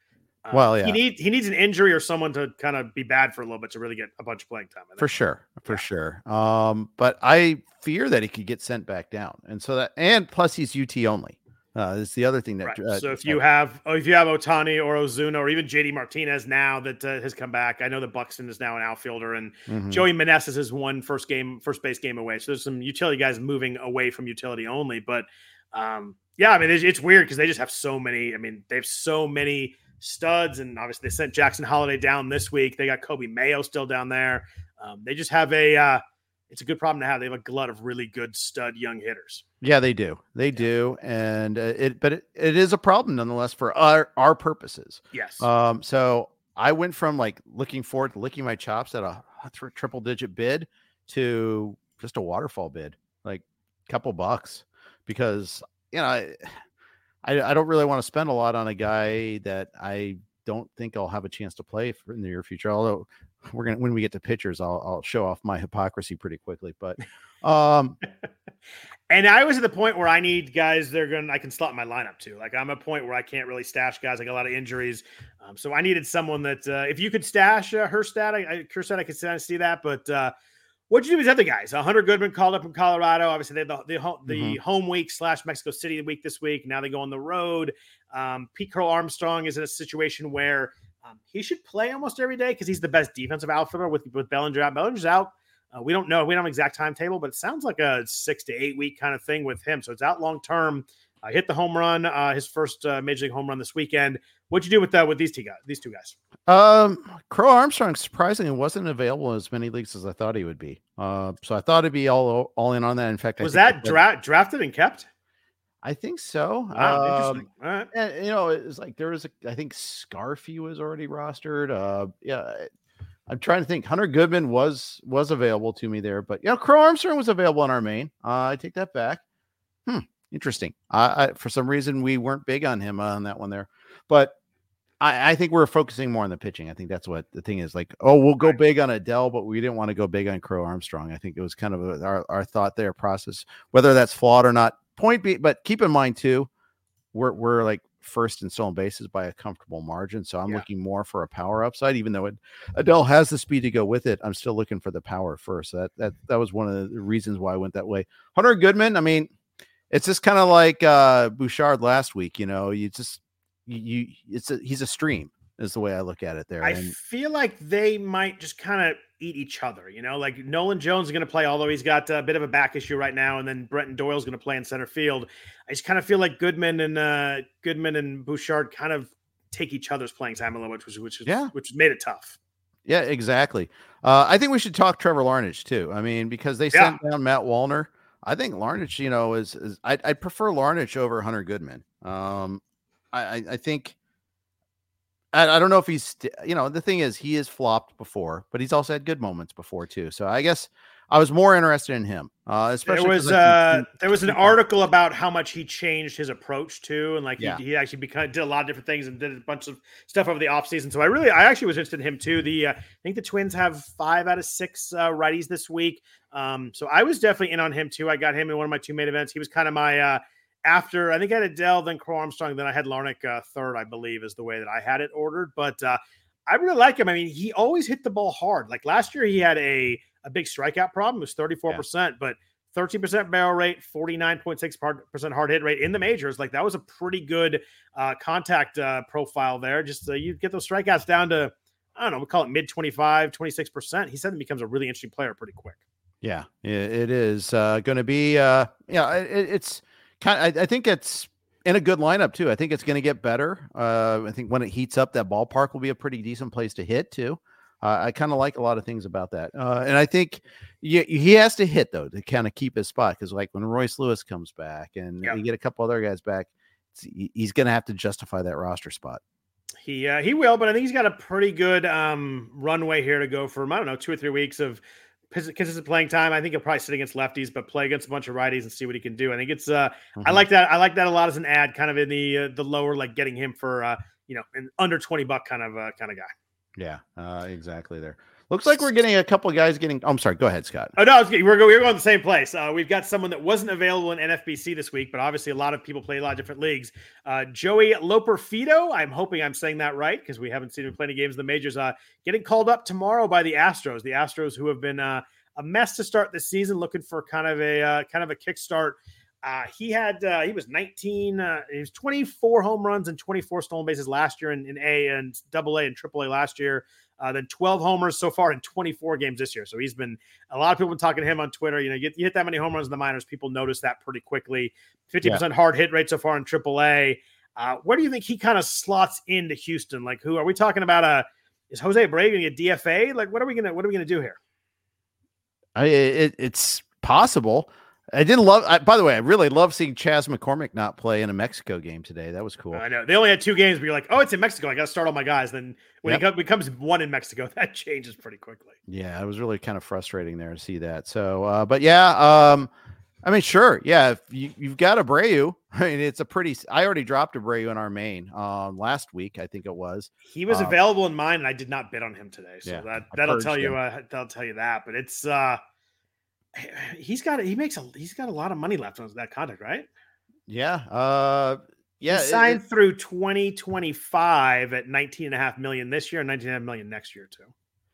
Um, Well, yeah. he needs he needs an injury or someone to kind of be bad for a little bit to really get a bunch of playing time. I think. For sure, for Yeah. sure. Um, but I fear that he could get sent back down, and so that, and plus he's U T only. Uh, is the other thing that. Right. Uh, so if you have oh, if you have Ohtani or Ozuna or even J D Martinez now that uh, has come back, I know that Buxton is now an outfielder, and Mhm. Joey Meneses is one first game first base game away. So there's some utility guys moving away from utility only, but um, yeah, I mean it's, it's weird because they just have so many. I mean they have so many studs, and obviously they sent Jackson Holiday down this week. They got Kobe Mayo still down there. Um, they just have a. Uh, it's a good problem to have. They have a glut of really good stud young hitters. Yeah, they do. They do. And uh, it, but it, it is a problem nonetheless for our, our purposes. Yes. Um, so I went from like looking forward to licking my chops at a th- triple digit bid to just a waterfall bid, like a couple bucks, because, you know, I, I, I don't really want to spend a lot on a guy that I don't think I'll have a chance to play for in the near future. Although we're going to, when we get to pitchers, I'll, I'll show off my hypocrisy pretty quickly, but, um, and I was at the point where I need guys that are going to, I can slot my lineup to. Like I'm at a point where I can't really stash guys. I got a lot of injuries. Um, so I needed someone that, uh, if you could stash uh, Hurstad, I, I, Hurstad, I could see that. But uh, what'd you do with these other guys? Uh, Hunter Goodman called up from Colorado. Obviously, they had the, the, home, the mm-hmm. home week slash Mexico City week this week. Now they go on the road. Um, Pete Carl Armstrong is in a situation where um, he should play almost every day because he's the best defensive outfielder with, with Bellinger out. Bellinger's out. Uh, we don't know. We don't have an exact timetable, but it sounds like a six to eight week kind of thing with him. So it's out long term. Uh, hit the home run, uh, his first uh, major league home run this weekend. What'd you do with that with these two guys? These two guys. Um, Crow Armstrong surprisingly wasn't available in as many leagues as I thought he would be. Uh, so I thought it'd be all all in on that. In fact, was I that dra- drafted and kept? I think so. Wow, um, interesting. All right. And you know, it's like there was a. I think Scarfy was already rostered. Uh, yeah. I'm trying to think. Hunter Goodman was was available to me there, but you know, Crow Armstrong was available in our main. Uh, I take that back. Hmm, interesting. I, I for some reason we weren't big on him uh, on that one there, but I, I think we're focusing more on the pitching. I think that's what the thing is. Like, oh, we'll go big on Adele, but we didn't want to go big on Crow Armstrong. I think it was kind of a, our our thought there process, whether that's flawed or not. Point be, but keep in mind too, we're we're like first in stolen bases by a comfortable margin. So I'm yeah. looking more for a power upside, even though it, Adele has the speed to go with it. I'm still looking for the power first. So that, that, that was one of the reasons why I went that way. Hunter Goodman. I mean, it's just kind of like uh Bouchard last week, you know, you just, you, you it's a, he's a stream is the way I look at it there. I and, feel like they might just kind of eat each other, you know, like Nolan Jones is going to play, although he's got a bit of a back issue right now. And then Brenton Doyle's going to play in center field. I just kind of feel like Goodman and uh, Goodman and Bouchard kind of take each other's playing time a little bit, which, which, yeah. which made it tough. Yeah, exactly. Uh, I think we should talk Trevor Larnage too. I mean, because they yeah. sent down Matt Wallner. I think Larnage, you know, is, is I'd, I'd prefer Larnage over Hunter Goodman. Um, I, I think, I don't know if he's, you know, the thing is he has flopped before, but he's also had good moments before too. So I guess I was more interested in him. Uh, especially there was uh, there was an article about how much he changed his approach to, and like yeah. he, he actually became, did a lot of different things and did a bunch of stuff over the offseason. So I really, I actually was interested in him too. The uh, I think the Twins have five out of six uh, righties this week. Um, so I was definitely in on him too. I got him in one of my two main events. He was kind of my uh, after I think I had Adele, then Crow Armstrong, then I had Larnach uh, third, I believe, is the way that I had it ordered. But uh, I really like him. I mean, he always hit the ball hard. Like last year, he had a a big strikeout problem. It was thirty-four percent, yeah. but thirteen percent barrel rate, forty-nine point six percent hard hit rate in the majors. Like that was a pretty good uh, contact uh, profile there. Just uh, you get those strikeouts down to, I don't know, we'll call it mid twenty-five, twenty-six percent. He suddenly becomes a really interesting player pretty quick. Yeah, it is uh, going to be, uh, yeah, it, it's kind of, I, I think it's in a good lineup too. I think it's going to get better. Uh, I think when it heats up, that ballpark will be a pretty decent place to hit too. Uh, I kind of like a lot of things about that. Uh, and I think you, he has to hit though, to kind of keep his spot. Cause like when Royce Lewis comes back and yep. you get a couple other guys back, he's going to have to justify that roster spot. He, uh, he will, but I think he's got a pretty good um, runway here to go for, I don't know, two or three weeks of consistent playing time. I think he'll probably sit against lefties, but play against a bunch of righties and see what he can do. I think it's, uh, mm-hmm. I like that. I like that a lot as an ad, kind of in the, uh, the lower, like getting him for, uh, you know, an under twenty buck kind of, uh, kind of guy. Yeah, uh, exactly there. Looks like we're getting a couple of guys getting. Oh, I'm sorry. Go ahead, Scott. Oh no, we're going. We're going the same place. Uh, we've got someone that wasn't available in N F B C this week, but obviously a lot of people play a lot of different leagues. Uh, Joey Loperfido. I'm hoping I'm saying that right because we haven't seen him play any games in the majors. Uh, getting called up tomorrow by the Astros. The Astros, who have been uh, a mess to start this season, looking for kind of a uh, kind of a kickstart. Uh, he had uh, he was nineteen. Uh, he was twenty-four home runs and twenty-four stolen bases last year in, in A and Double A and Triple A last year. Uh, then twelve homers so far in twenty-four games this year. So he's been a lot of people been talking to him on Twitter. You know, you, you hit that many home runs in the minors, people notice that pretty quickly. fifty percent yeah. hard hit rate so far in Triple A. Uh, where do you think he kind of slots into Houston? Like, who are we talking about? A is Jose Abreu going to get D F A? Like, what are we gonna what are we gonna do here? I, it, it's possible. I didn't love. I, by the way, I really love seeing Chas McCormick not play in a Mexico game today. That was cool. I know they only had two games, but you're like, oh, it's in Mexico. I got to start all my guys. Then when yep. it becomes one in Mexico, that changes pretty quickly. Yeah, it was really kind of frustrating there to see that. So, uh, but yeah, um, I mean, sure, yeah. If you, you've got Abreu, I mean, it's a pretty. I already dropped Abreu in our main um, last week. I think it was. He was uh, available in mine, and I did not bid on him today. So yeah, that that'll tell you. Uh, that'll tell you that. But it's. Uh, He's got he makes a he's got a lot of money left on that contract, right? Yeah. Uh yeah. He signed it, it, through twenty twenty-five at nineteen and a half million this year and nineteen and a half million next year too.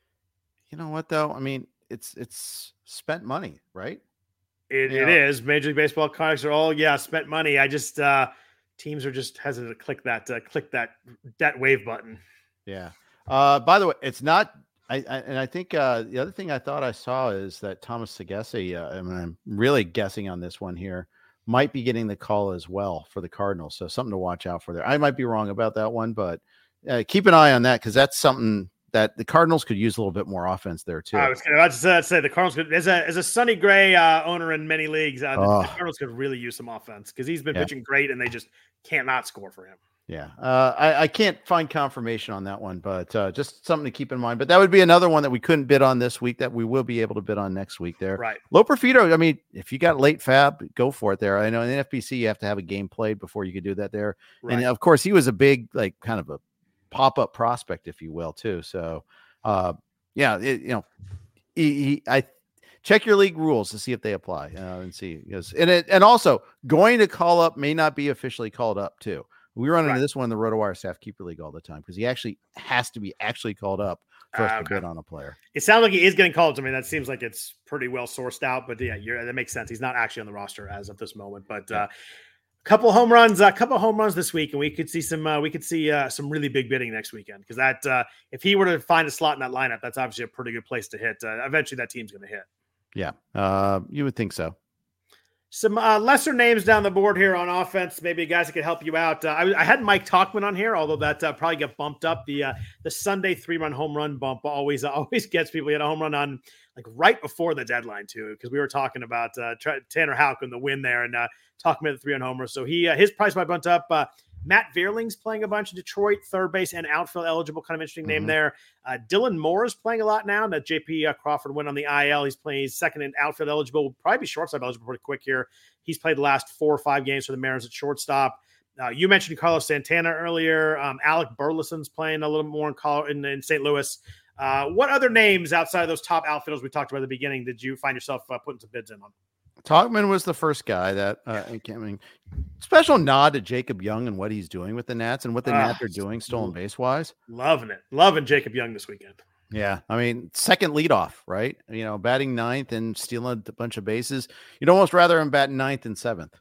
You know what though? I mean, it's it's spent money, right? It, it is. Major League Baseball contracts are all yeah, spent money. I just uh teams are just hesitant to click that uh, click that that wave button. Yeah. Uh by the way, it's not I, I, and I think uh, the other thing I thought I saw is that Thomas Sagesse, uh, I mean, I'm really guessing on this one here, might be getting the call as well for the Cardinals. So something to watch out for there. I might be wrong about that one, but uh, keep an eye on that because that's something that the Cardinals could use a little bit more offense there too. I was about to say the Cardinals could, as a as a Sonny Gray uh, owner in many leagues, uh, the, oh. the Cardinals could really use some offense because he's been yeah. pitching great and they just cannot score for him. Yeah, uh, I, I can't find confirmation on that one, but uh, just something to keep in mind. But that would be another one that we couldn't bid on this week that we will be able to bid on next week there. Right. Loperfido, I mean, if you got late fab, go for it there. I know in the N F B C you have to have a game played before you could do that there. Right. And, of course, he was a big, like, kind of a pop-up prospect, if you will, too. So, uh, yeah, it, you know, he, he, I check your league rules to see if they apply uh, and see. Because, and, it, and also, going to call up may not be officially called up, too. We run into right. this one in the RotoWire Staff Keeper League all the time because he actually has to be actually called up for us uh, okay. to bid on a player. It sounds like he is getting called. I mean, that seems like it's pretty well sourced out, but yeah, you're, that makes sense. He's not actually on the roster as of this moment, but a uh, couple home runs, a uh, couple home runs this week, and we could see some. Uh, we could see uh, some really big bidding next weekend because that uh, if he were to find a slot in that lineup, that's obviously a pretty good place to hit. Uh, eventually, that team's going to hit. Yeah, uh, you would think so. Some uh, lesser names down the board here on offense. Maybe guys that could help you out. Uh, I, I had Mike Tauchman on here, although that uh, probably got bumped up. The uh, the Sunday three run home run bump always always gets people. He had a home run on like right before the deadline too, because we were talking about uh, Tanner Houck and the win there, and uh, Tauchman at the three run homer. So he uh, his price might bumped up. Uh, Matt Vierling's playing a bunch in Detroit, third base and outfield eligible. Kind of interesting name mm-hmm. there. Uh, Dylan Moore is playing a lot now. That J P uh, Crawford went on the I L. He's playing he's second in outfield eligible. Will probably be shortstop eligible pretty quick here. He's played the last four or five games for the Mariners at shortstop. Uh, you mentioned Carlos Santana earlier. Um, Alec Burleson's playing a little more in, Col- in, in Saint Louis. Uh, what other names outside of those top outfielders we talked about at the beginning did you find yourself uh, putting some bids in on? Tauchman was the first guy that uh, I mean, special nod to Jacob Young and what he's doing with the Nats and what the uh, Nats are doing stolen base wise. Loving it. Loving Jacob Young this weekend. Yeah. I mean, second leadoff, right? You know, batting ninth and stealing a bunch of bases. You'd almost rather him bat ninth and seventh.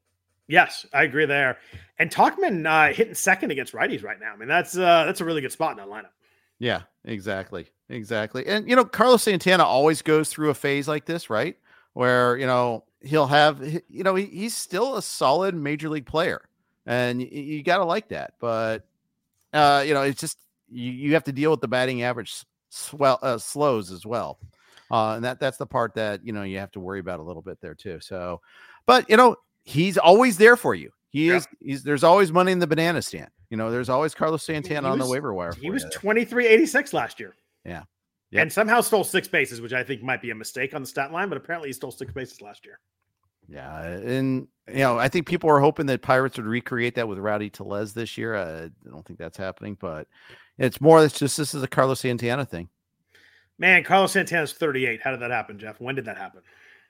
Yes, I agree there. And Tauchman uh, hitting second against righties right now. I mean, that's uh, that's a really good spot in that lineup. Yeah, exactly. Exactly. And, you know, Carlos Santana always goes through a phase like this, right? Where, you know, he'll have, you know, he, he's still a solid major league player and you, you got to like that. But, uh, you know, it's just, you, you have to deal with the batting average swell, uh, slows as well. Uh, and that that's the part that, you know, you have to worry about a little bit there too. So, but, you know, he's always there for you. He is, yeah. he's, there's always money in the banana stand. You know, there's always Carlos Santana was, on the waiver wire. He was twenty-three eighty-six last year. Yeah. Yep. And somehow stole six bases, which I think might be a mistake on the stat line, but apparently he stole six bases last year. Yeah. And, you know, I think people are hoping that Pirates would recreate that with Rowdy Tellez this year. Uh, I don't think that's happening, but it's more, it's just, this is a Carlos Santana thing. Man, Carlos Santana's thirty-eight. How did that happen, Jeff? When did that happen?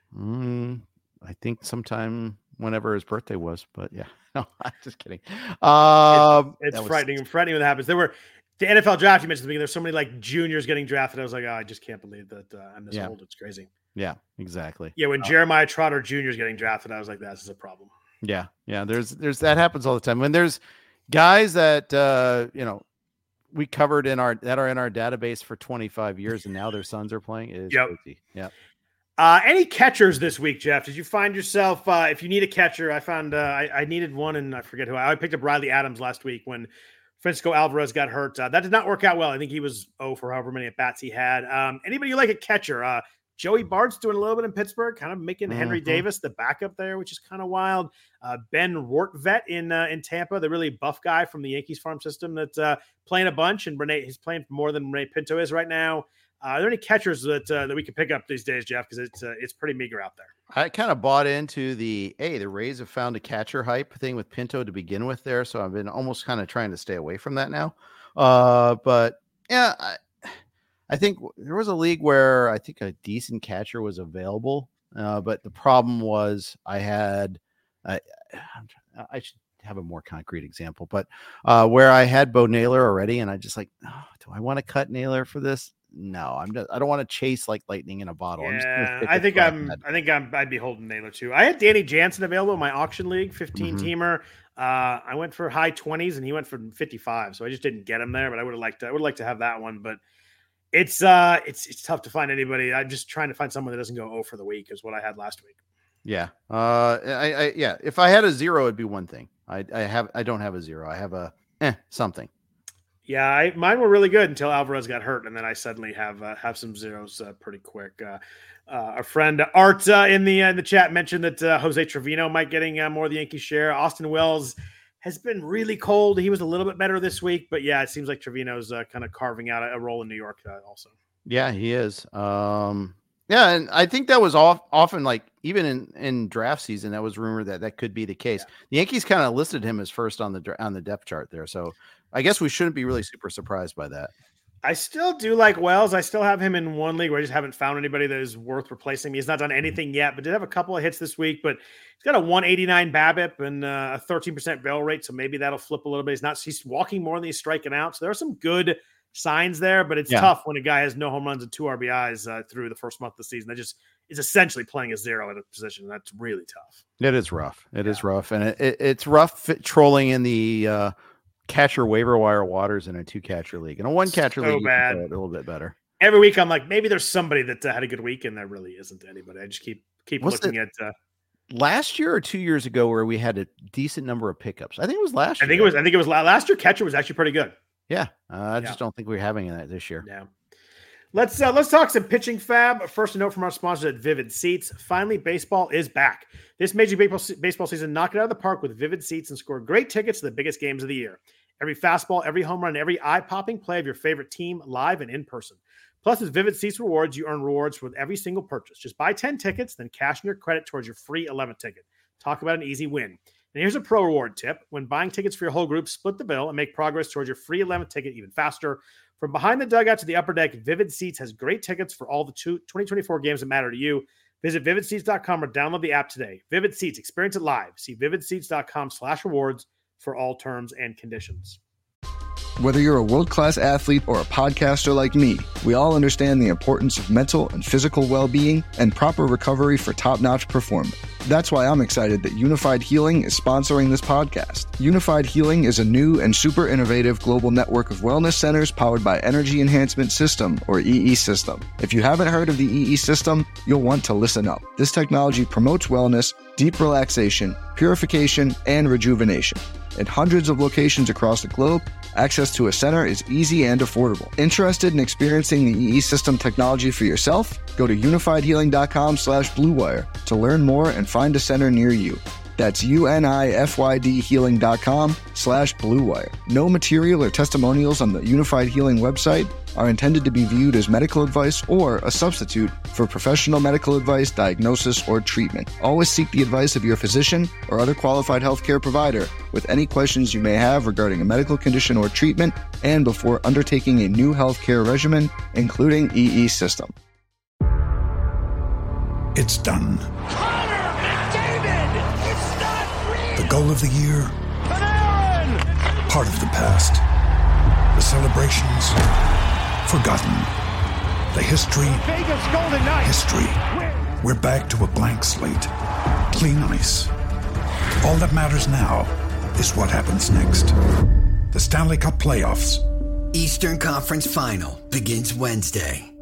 Mm, I think sometime whenever his birthday was, but yeah, no, I'm just kidding. Um, it's was, frightening and frightening when that happens. There were the N F L draft you mentioned at the beginning. There's so many like juniors getting drafted. I was like, oh, I just can't believe that uh, I'm this yeah. old. It's crazy. Yeah, exactly. Yeah, when uh, Jeremiah Trotter Junior is getting drafted, I was like, this is a problem. Yeah, yeah. There's, there's that happens all the time. When there's guys that uh, you know we covered in our that are in our database for twenty-five years, and now their sons are playing. It is yep. crazy. Yeah. Uh, any catchers this week, Jeff? Did you find yourself, uh, if you need a catcher, I found uh, I, I needed one, and I forget who. I picked up Riley Adams last week when Francisco Alvarez got hurt. Uh, that did not work out well. I think he was oh for however many at-bats he had. Um, anybody you like a catcher? Uh, Joey Bart's doing a little bit in Pittsburgh, kind of making mm-hmm. Henry Davis the backup there, which is kind of wild. Uh, Ben Rortvedt in uh, in Tampa, the really buff guy from the Yankees farm system that's uh, playing a bunch, and Renee he's playing more than Renee Pinto is right now. Uh, are there any catchers that uh, that we can pick up these days, Jeff? Because it's uh, it's pretty meager out there. I kind of bought into the hey, the Rays have found a catcher hype thing with Pinto to begin with there, so I've been almost kind of trying to stay away from that now. Uh, but yeah, I, I think there was a league where I think a decent catcher was available, uh, but the problem was I had uh, I should have a more concrete example, but uh, where I had Bo Naylor already, and I just like, oh, do I want to cut Naylor for this? No, I'm just, I don't want to chase like lightning in a bottle. Yeah, I'm I think I'm, head. I think I'm, I'd be holding Naylor too. I had Danny Jansen available in my auction league, fifteen mm-hmm. teamer. Uh, I went for high twenties and he went for fifty-five. So I just didn't get him there, but I would have liked to, I would like to have that one, but it's, uh, it's, it's tough to find anybody. I'm just trying to find someone that doesn't go oh for the week is what I had last week. Yeah. Uh, I, I, yeah. If I had a zero, it'd be one thing. I, I have, I don't have a zero. I have a, eh, something. Yeah, I, mine were really good until Alvarez got hurt, and then I suddenly have uh, have some zeros uh, pretty quick. Uh, uh, our friend Art uh, in the uh, in the chat mentioned that uh, Jose Trevino might getting uh, more of the Yankees share. Austin Wells has been really cold. He was a little bit better this week, but yeah, it seems like Trevino's uh, kind of carving out a, a role in New York uh, also. Yeah, he is. Um, yeah, and I think that was off, often like even in, in draft season, that was rumored that that could be the case. Yeah. The Yankees kind of listed him as first on the on the depth chart there, so I guess we shouldn't be really super surprised by that. I still do like Wells. I still have him in one league where I just haven't found anybody that is worth replacing me. He's not done anything yet, but did have a couple of hits this week. But he's got a one eighty-nine BABIP and uh, a thirteen percent barrel rate, so maybe that'll flip a little bit. He's not. He's walking more than he's striking out. So there are some good signs there, but it's yeah. tough when a guy has no home runs and two R B Is uh, through the first month of the season. That just is essentially playing a zero at a position. That's really tough. It is rough. It yeah. is rough, and it, it, it's rough fit, trolling in the. Uh, catcher waiver wire waters in a two catcher league and a one catcher so league bad. A little bit better. Every week I'm like, maybe there's somebody that uh, had a good week, and there really isn't anybody. I just keep keep What's looking it, at uh, last year or two years ago where we had a decent number of pickups. I think it was last I year. think it was I think it was last year. Catcher was actually pretty good. Yeah, uh, I yeah. just don't think we're having that this year. Yeah. Let's uh, let's talk some pitching fab. First, a note from our sponsors at Vivid Seats. Finally, baseball is back. This Major League Baseball, baseball season knocked it out of the park with Vivid Seats and scored great tickets to the biggest games of the year. Every fastball, every home run, every eye-popping play of your favorite team live and in person. Plus, with Vivid Seats Rewards, you earn rewards with every single purchase. Just buy ten tickets, then cash in your credit towards your free eleventh ticket. Talk about an easy win. And here's a pro reward tip. When buying tickets for your whole group, split the bill and make progress towards your free eleventh ticket even faster. From behind the dugout to the upper deck, Vivid Seats has great tickets for all the two, twenty twenty-four games that matter to you. Visit vivid seats dot com or download the app today. Vivid Seats, experience it live. See vivid seats dot com slash rewards for all terms and conditions. Whether you're a world-class athlete or a podcaster like me, we all understand the importance of mental and physical well-being and proper recovery for top-notch performance. That's why I'm excited that Unified Healing is sponsoring this podcast. Unified Healing is a new and super innovative global network of wellness centers powered by Energy Enhancement System, or E E System. If you haven't heard of the E E System, you'll want to listen up. This technology promotes wellness, deep relaxation, purification, and rejuvenation. In hundreds of locations across the globe, access to a center is easy and affordable. Interested in experiencing the E E System technology for yourself? Go to unified healing dot com slash blue wire to learn more and find a center near you. That's U-N-I-F-Y-D healing.com slash Blue Wire. No material or testimonials on the Unified Healing website are intended to be viewed as medical advice or a substitute for professional medical advice, diagnosis, or treatment. Always seek the advice of your physician or other qualified healthcare provider with any questions you may have regarding a medical condition or treatment and before undertaking a new healthcare regimen, including E E system. It's done. The goal of the year, part of the past. The celebrations, forgotten. The history, Vegas Golden Knights. History. We're back to a blank slate. Clean ice. All that matters now is what happens next. The Stanley Cup playoffs. Eastern Conference Final begins Wednesday.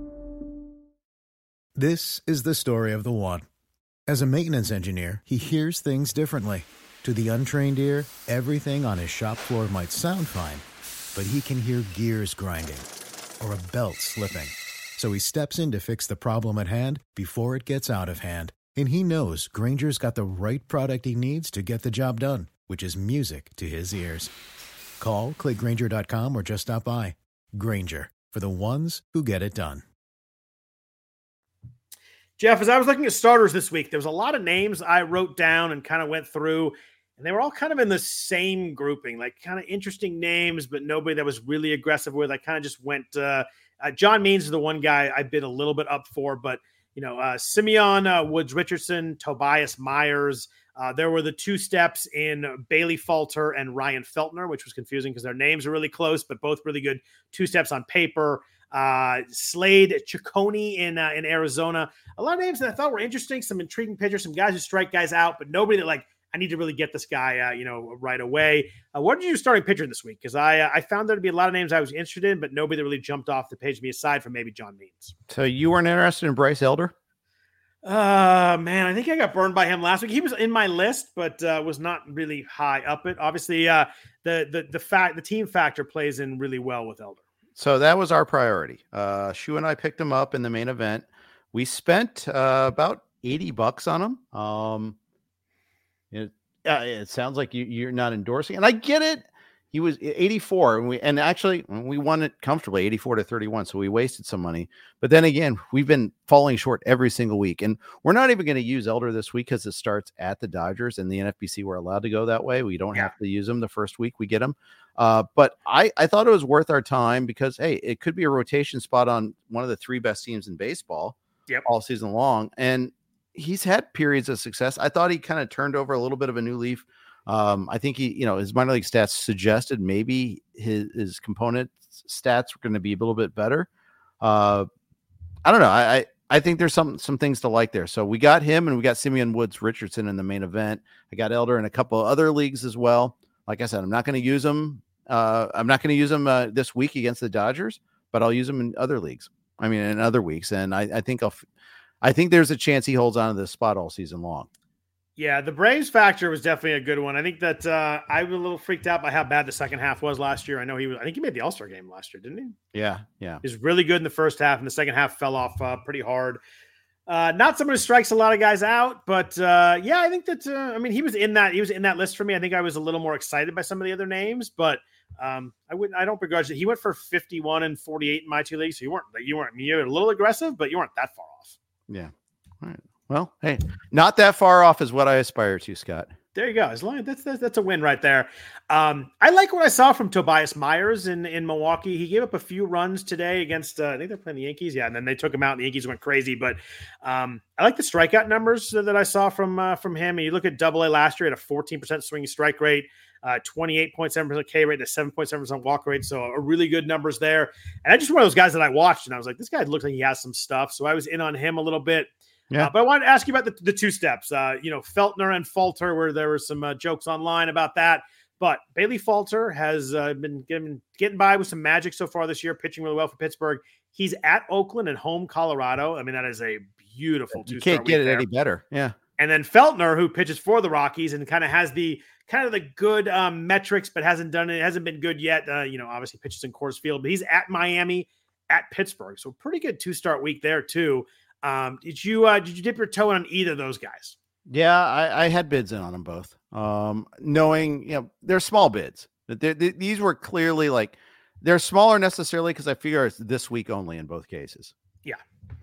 This is the story of the one. As a maintenance engineer, he hears things differently. To the untrained ear, everything on his shop floor might sound fine, but he can hear gears grinding or a belt slipping. So he steps in to fix the problem at hand before it gets out of hand. And he knows Grainger's got the right product he needs to get the job done, which is music to his ears. Call, click Grainger dot com, or just stop by. Grainger, for the ones who get it done. Jeff, as I was looking at starters this week, there was a lot of names I wrote down and kind of went through, and they were all kind of in the same grouping, like kind of interesting names, but nobody that was really aggressive with. I kind of just went, uh, uh, John Means is the one guy I bid a little bit up for, but, you know, uh, Simeon uh, Woods-Richardson, Tobias Myers. Uh, there were the two steps in Bailey Falter and Ryan Feltner, which was confusing because their names are really close, but both really good two steps on paper. Uh, Slade Ciccone in uh, in Arizona. A lot of names that I thought were interesting, some intriguing pitchers, some guys who strike guys out, but nobody that like, I need to really get this guy, uh, you know, right away. Uh, what did you starting pitcher this week? Because I uh, I found there to be a lot of names I was interested in, but nobody that really jumped off the page to me aside from maybe John Means. So you weren't interested in Bryce Elder? Uh, man, I think I got burned by him last week. He was in my list, but uh, was not really high up it. Obviously, uh, the the the fact the team factor plays in really well with Elder. So that was our priority. Uh, Shu and I picked him up in the main event. We spent uh, about eighty bucks on him. Um, it, uh, it sounds like you, you're not endorsing, and I get it. He was eighty-four, and we and actually we won it comfortably, eighty-four to thirty-one. So we wasted some money. But then again, we've been falling short every single week, and we're not even going to use Elder this week because it starts at the Dodgers, and the N F B C we're allowed to go that way. We don't yeah. have to use them the first week we get them. Uh, but I, I thought it was worth our time because, hey, it could be a rotation spot on one of the three best teams in baseball yep. all season long. And he's had periods of success. I thought he kind of turned over a little bit of a new leaf. Um, I think he, you know, his minor league stats suggested maybe his, his component stats were going to be a little bit better. Uh, I don't know. I, I, I think there's some, some things to like there. So we got him and we got Simeon Woods-Richardson in the main event. I got Elder in a couple of other leagues as well. Like I said, I'm not going to use them. Uh, I'm not going to use them uh, this week against the Dodgers, but I'll use them in other leagues. I mean, in other weeks. And I, I think I'll, I think there's a chance he holds on to this spot all season long. Yeah, the Braves factor was definitely a good one. I think that uh, I was a little freaked out by how bad the second half was last year. I know he was, I think he made the All-Star game last year, didn't he? Yeah, yeah. He was really good in the first half, and the second half fell off uh, pretty hard. Uh, not someone who strikes a lot of guys out, but uh, yeah, I think that, uh, I mean, he was in that, he was in that list for me. I think I was a little more excited by some of the other names, but um, I wouldn't, I don't begrudge it. He went for fifty-one and forty-eight in my two leagues. So you weren't, you weren't, you were a little aggressive, but you weren't that far off. Yeah. All right. Well, hey, not that far off is what I aspire to, Scott. There you go. As long as that's, that's that's a win right there. Um, I like what I saw from Tobias Myers in, in Milwaukee. He gave up a few runs today against, uh, I think they're playing the Yankees. Yeah, and then they took him out, and the Yankees went crazy. But um, I like the strikeout numbers that I saw from uh, from him. And you look at Double A last year at a fourteen percent swinging strike rate, uh, twenty-eight point seven percent K rate, and a seven point seven percent walk rate. So a really good numbers there. And I just one of those guys that I watched, and I was like, this guy looks like he has some stuff. So I was in on him a little bit. Yeah, uh, but I wanted to ask you about the, the two steps, uh, you know, Feltner and Falter, where there were some uh, jokes online about that. But Bailey Falter has uh, been getting, getting by with some magic so far this year, pitching really well for Pittsburgh. He's at Oakland and home Colorado. I mean, that is a beautiful two. You can't get it there. Any better. Yeah. And then Feltner, who pitches for the Rockies and kind of has the kind of the good um, metrics, but hasn't done it, hasn't been good yet. Uh, you know, obviously pitches in Coors Field, but he's at Miami, at Pittsburgh. So pretty good two-start week there too. Um, did you uh, did you dip your toe in on either of those guys? Yeah, I, I had bids in on them both. Um, knowing, you know, they're small bids. They're, they, these were clearly like, they're smaller necessarily because I figure it's this week only in both cases. Yeah.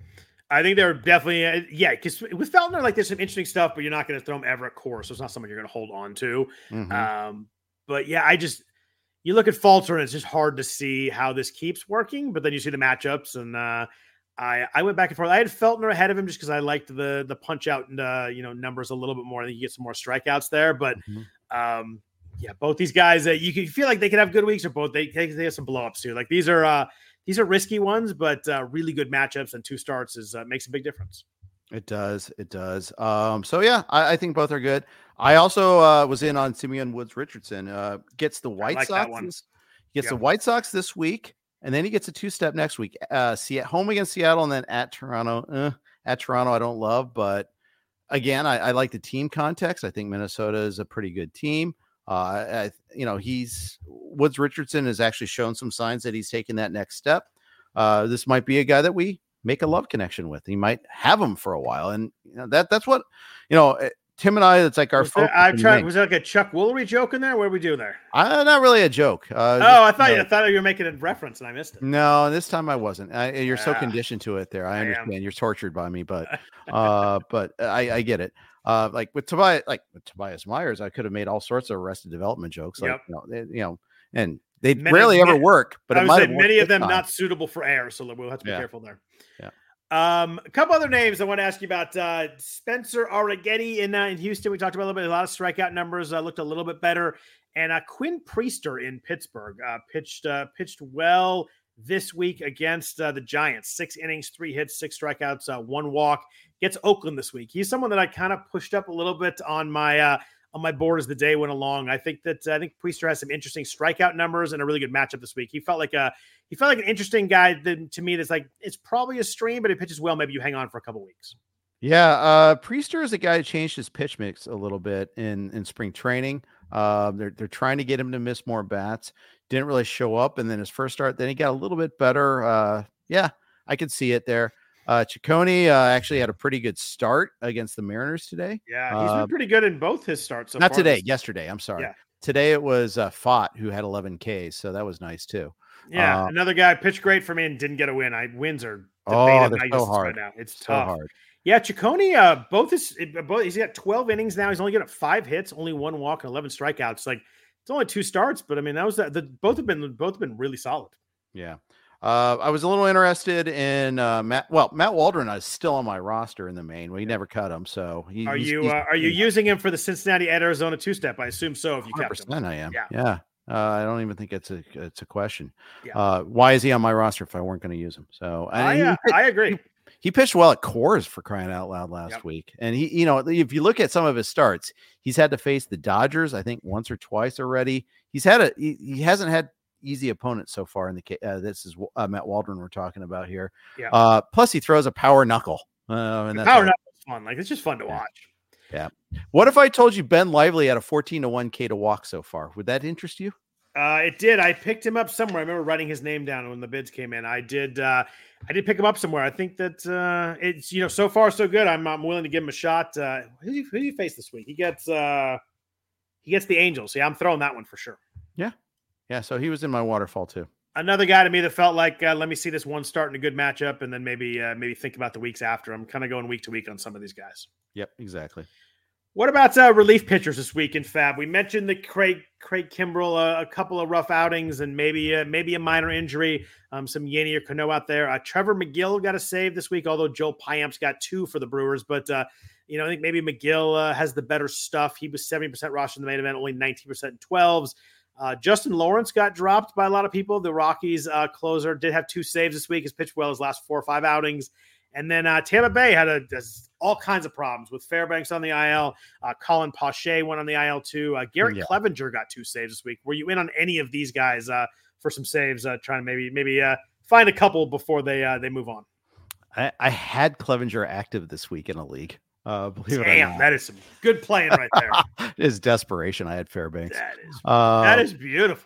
I think they're definitely, uh, yeah, because with Feltner, like there's some interesting stuff, but you're not going to throw him ever at core. So it's not someone you're going to hold on to. Mm-hmm. Um, but yeah, I just, you look at Falter and it's just hard to see how this keeps working, but then you see the matchups and uh, I, I went back and forth. I had Feltner ahead of him just because I liked the, the punch out and, uh, you know, numbers a little bit more. I think you get some more strikeouts there, but mm-hmm. um, yeah, both these guys, uh, you can feel like they could have good weeks or both. They, they, they have some blow ups too. Like these are, uh, These are risky ones, but uh, really good matchups and two starts is uh, makes a big difference. It does. It does. Um, so, yeah, I, I think both are good. I also uh, was in on Simeon Woods Richardson. Uh, gets the White like Sox. This, gets yep. the White Sox this week, and then he gets a two-step next week. Uh, see at home against Seattle and then at Toronto. Uh, at Toronto, I don't love, but again, I, I like the team context. I think Minnesota is a pretty good team. Uh, I, you know, he's Woods Richardson has actually shown some signs that he's taking that next step. Uh, this might be a guy that we make a love connection with. He might have him for a while, and you know that that's what you know. Tim and I, it's like our. There, I'm trying. Was there like a Chuck Woolery joke in there? What did we do there? Uh, not really a joke. Uh, oh, just, I thought you you know, I thought you were making a reference, and I missed it. No, this time I wasn't. I, you're so Ah, conditioned to it. There, I, I understand. am. You're tortured by me, but uh, but I, I get it. Uh, like with Tobias, like with Tobias Myers, I could have made all sorts of Arrested Development jokes, like Yep. you know, they, you know, and they Many- rarely ever many- work. But I it would might say have many worked of them this time. not suitable for air, so we'll have to be Yeah. careful there. Yeah. Um, a couple other names I want to ask you about. Uh, Spencer Arrighetti in uh, in Houston. We talked about a little bit. A lot of strikeout numbers uh, looked a little bit better. And uh, Quinn Priester in Pittsburgh uh, pitched uh, pitched well this week against uh, the Giants. Six innings, three hits, six strikeouts, uh, one walk. Gets Oakland this week. He's someone that I kind of pushed up a little bit on my uh, on my board as the day went along. I think that uh, I think Priester has some interesting strikeout numbers and a really good matchup this week. He felt like a he felt like an interesting guy that, to me. That's like it's probably a stream, but he pitches well. Maybe you hang on for a couple weeks. Yeah, uh, Priester is a guy who changed his pitch mix a little bit in in spring training. Uh, they're they're trying to get him to miss more bats. Didn't really show up, and then his first start, then he got a little bit better. Uh, yeah, I could see it there. Uh, Ciccone uh, actually had a pretty good start against the Mariners today. Yeah, he's uh, been pretty good in both his starts. So not far. today, yesterday. I'm sorry. Yeah. Today it was uh, Fott who had eleven Ks, so that was nice too. Yeah, uh, another guy pitched great for me and didn't get a win. I wins are Oh, debated they're nice so hard. right now. It's So tough. hard. Yeah, Ciccone, uh, both his both he's got twelve innings now. He's only got five hits, only one walk, and eleven strikeouts. Like it's only two starts, but I mean that was the, the both have been both have been really solid. Yeah. Uh, I was a little interested in uh, Matt. Well, Matt Waldron is still on my roster in the main. We never cut him, so he, Are he's, you he's, uh, are you using him for the Cincinnati at Arizona two step? I assume so. If you one hundred kept him, percent I am. Yeah. Yeah. Uh, I don't even think it's a it's a question. Yeah. Uh, why is he on my roster if I weren't going to use him? So and I he, uh, I agree. he pitched well at Coors for crying out loud last Yep. week, and he, you know, if you look at some of his starts, he's had to face the Dodgers, I think, once or twice already. He's had a he, he hasn't had easy opponents so far in the uh, this is uh, Matt Waldron we're talking about here. Yeah. Uh, plus he throws a power knuckle. Uh, and The that's power all- nut is fun. Like it's just fun to Yeah. watch. Yeah. What if I told you Ben Lively had a fourteen to one K to walk so far? Would that interest you? Uh, it did. I picked him up somewhere. I remember writing his name down when the bids came in. I did. Uh, I did pick him up somewhere. I think that uh, it's you know so far so good. I'm I'm willing to give him a shot. Uh, who do you, who do you face this week? He gets uh, he gets the Angels. Yeah, I'm throwing that one for sure. Yeah. So he was in my waterfall too. Another guy to me that felt like uh, let me see this one start in a good matchup, and then maybe uh, maybe think about the weeks after. I'm kind of going week to week on some of these guys. Yep. Exactly. What about uh, relief pitchers this week in Fab? We mentioned the Craig Craig Kimbrell, uh, a couple of rough outings, and maybe uh, maybe a minor injury. Um, some Yanni or Cano out there. Uh, Trevor McGill got a save this week, although Joe Payamps got two for the Brewers. But uh, you know, I think maybe McGill uh, has the better stuff. He was seventy percent rostered in the main event, only nineteen percent in twelves. Uh, Justin Lawrence got dropped by a lot of people. The Rockies uh, closer did have two saves this week. Has pitched well his last four or five outings. And then uh, Tampa Bay had a, does all kinds of problems with Fairbanks on the I L. Uh, Colin Pache went on the I L too. Uh, Garrett Yeah. Clevenger got two saves this week. Were you in on any of these guys uh, for some saves? Uh, trying to maybe maybe uh, find a couple before they uh, they move on. I, I had Clevenger active this week in a league. Uh, believe it or Damn, not. that is some good playing right there. It is desperation. I had Fairbanks. That is Uh, that is beautiful.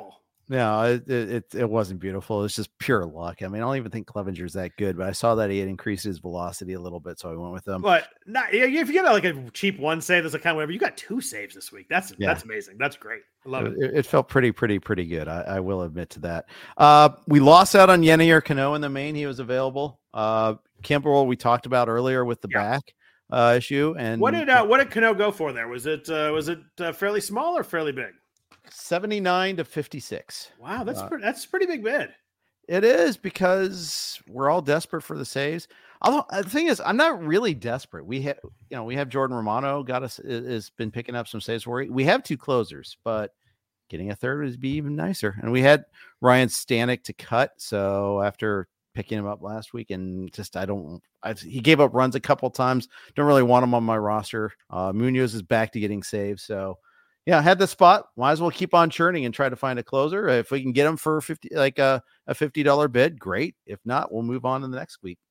No, it, it it wasn't beautiful. It's just pure luck. I mean, I don't even think Clevenger's that good, but I saw that he had increased his velocity a little bit, so I went with him. But not, if you get like a cheap one save, that's a kind of whatever. You got two saves this week. That's yeah. that's amazing. That's great. I love it. It, it felt pretty, pretty, pretty good. I, I will admit to that. Uh, we lost out on Yennier Cano in the main. He was available. Uh, Campbell, we talked about earlier with the yeah. back uh, issue. And what did uh, what did Cano go for there? Was it uh, was it uh, fairly small or fairly big? seventy-nine to fifty-six. Wow, that's uh, pretty, that's a pretty big bid. It is, because we're all desperate for the saves. Although the thing is, I'm not really desperate. We have, you know, we have Jordan Romano got us has been picking up some saves for it. We have two closers, but getting a third would be even nicer. And we had Ryan Stanek to cut. So after picking him up last week, and just I don't, I, he gave up runs a couple times. Don't really want him on my roster. Uh, Munoz is back to getting saves, so. Yeah, I had the spot. Might as well keep on churning and try to find a closer. If we can get him for fifty, like a, a fifty dollar bid, great. If not, we'll move on to the next week.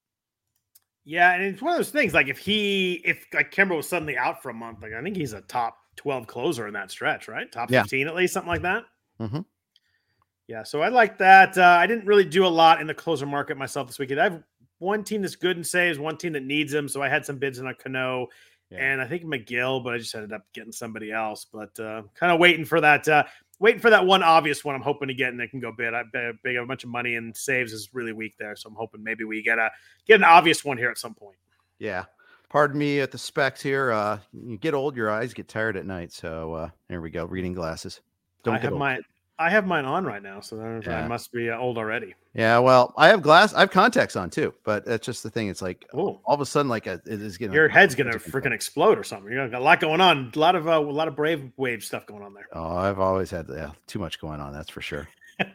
Yeah, and it's one of those things. Like if he, if like Kimber was suddenly out for a month, like I think he's a top twelve closer in that stretch, right? Top fifteen yeah. at least, something like that. Mm-hmm. Yeah, so I like that. Uh, I didn't really do a lot in the closer market myself this weekend. I have one team that's good in saves, one team that needs him. So I had some bids in a Cano. Yeah. And I think McGill, but I just ended up getting somebody else. But uh, kind of waiting for that, uh, waiting for that one obvious one. I'm hoping to get, and they can go bid. I bet big a bunch of money, and saves is really weak there. So I'm hoping maybe we get a get an obvious one here at some point. Yeah, pardon me at the specs here. Uh, you get old, your eyes get tired at night. So uh, there we go. Reading glasses. Don't I have old. my. I have mine on right now, so yeah. I must be uh, old already. Yeah, well, I have glass. I have contacts on too, but that's just the thing. It's like Ooh. all of a sudden, like a, it is getting your head's gonna freaking explode or something. You got a lot going on. A lot of uh, a lot of brave wave stuff going on there. Oh, I've always had yeah, too much going on. That's for sure. uh,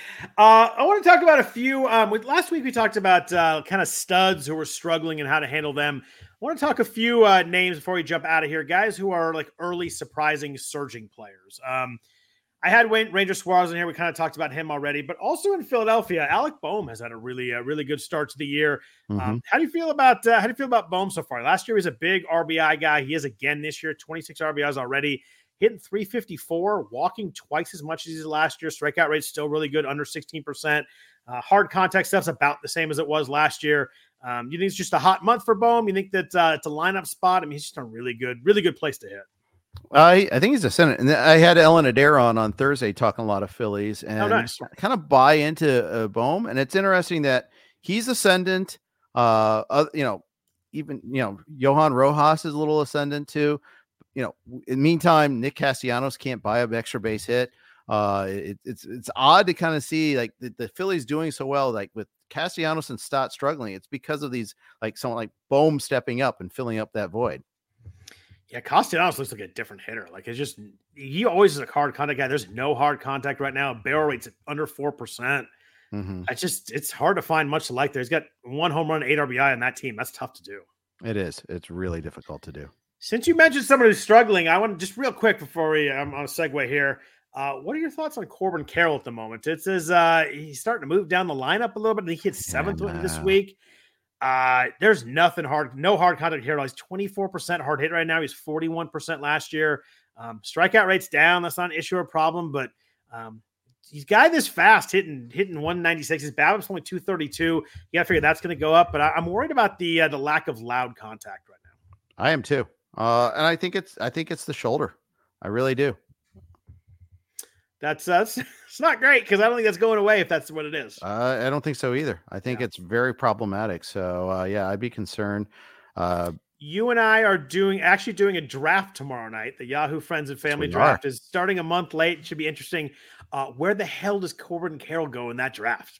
I want to talk about a few. Um, with, last week we talked about uh, kind of studs who were struggling and how to handle them. I want to talk a few uh, names before we jump out of here. Guys who are like early, surprising, surging players. Um, I had Wayne Ranger Suarez in here. We kind of talked about him already, but also in Philadelphia, Alec Boehm has had a really, a really good start to the year. Mm-hmm. Um, how do you feel about uh, how do you feel about Boehm so far? Last year he was a big R B I guy. He is again this year, twenty-six R B Is already, hitting three fifty-four, walking twice as much as he did last year. Strikeout rate's still really good, under sixteen percent. Uh, hard contact stuff's about the same as it was last year. Um, you think it's just a hot month for Boehm? You think that uh, it's a lineup spot? I mean, he's just a really good, really good place to hit. I I think he's a center, and I had Ellen Adair on on Thursday talking a lot of Phillies, and oh, nice. kind of buy into uh, Boehm. And it's interesting that he's ascendant. Uh, uh, you know, even you know Johan Rojas is a little ascendant too. You know, in the meantime, Nick Castellanos can't buy an extra base hit. Uh, it, it's it's odd to kind of see like the, the Phillies doing so well, like with Castellanos and Stott struggling. It's because of these like someone like Boehm stepping up and filling up that void. Yeah, Castellanos looks like a different hitter. Like it's just he always is a hard contact guy. There's no hard contact right now. Barrel rate's at under four percent. Mm-hmm. It's just it's hard to find much to like there. He's got one home run, eight R B I on that team. That's tough to do. It is. It's really difficult to do. Since you mentioned someone who's struggling, I want to just real quick before we I'm on a segue here. Uh, what are your thoughts on Corbin Carroll at the moment? It says uh, he's starting to move down the lineup a little bit. He hit seventh yeah, this week. Uh, there's nothing hard, no hard contact here. He's twenty-four percent hard hit right now. He's forty-one percent last year. Um, strikeout rate's down. That's not an issue or problem, but um, he's guy this fast hitting, hitting one ninety-six. His BABIP's only two thirty-two. You gotta figure that's going to go up, but I, I'm worried about the, uh, the lack of loud contact right now. I am too. Uh, and I think it's, I think it's the shoulder. I really do. That's, uh, that's it's not great because I don't think that's going away if that's what it is. Uh, I don't think so either. I think yeah. it's very problematic. So uh, yeah, I'd be concerned. Uh, you and I are doing actually doing a draft tomorrow night. The Yahoo Friends and Family Draft are. is starting a month late. It should be interesting. Uh, where the hell does Corbin Carroll go in that draft?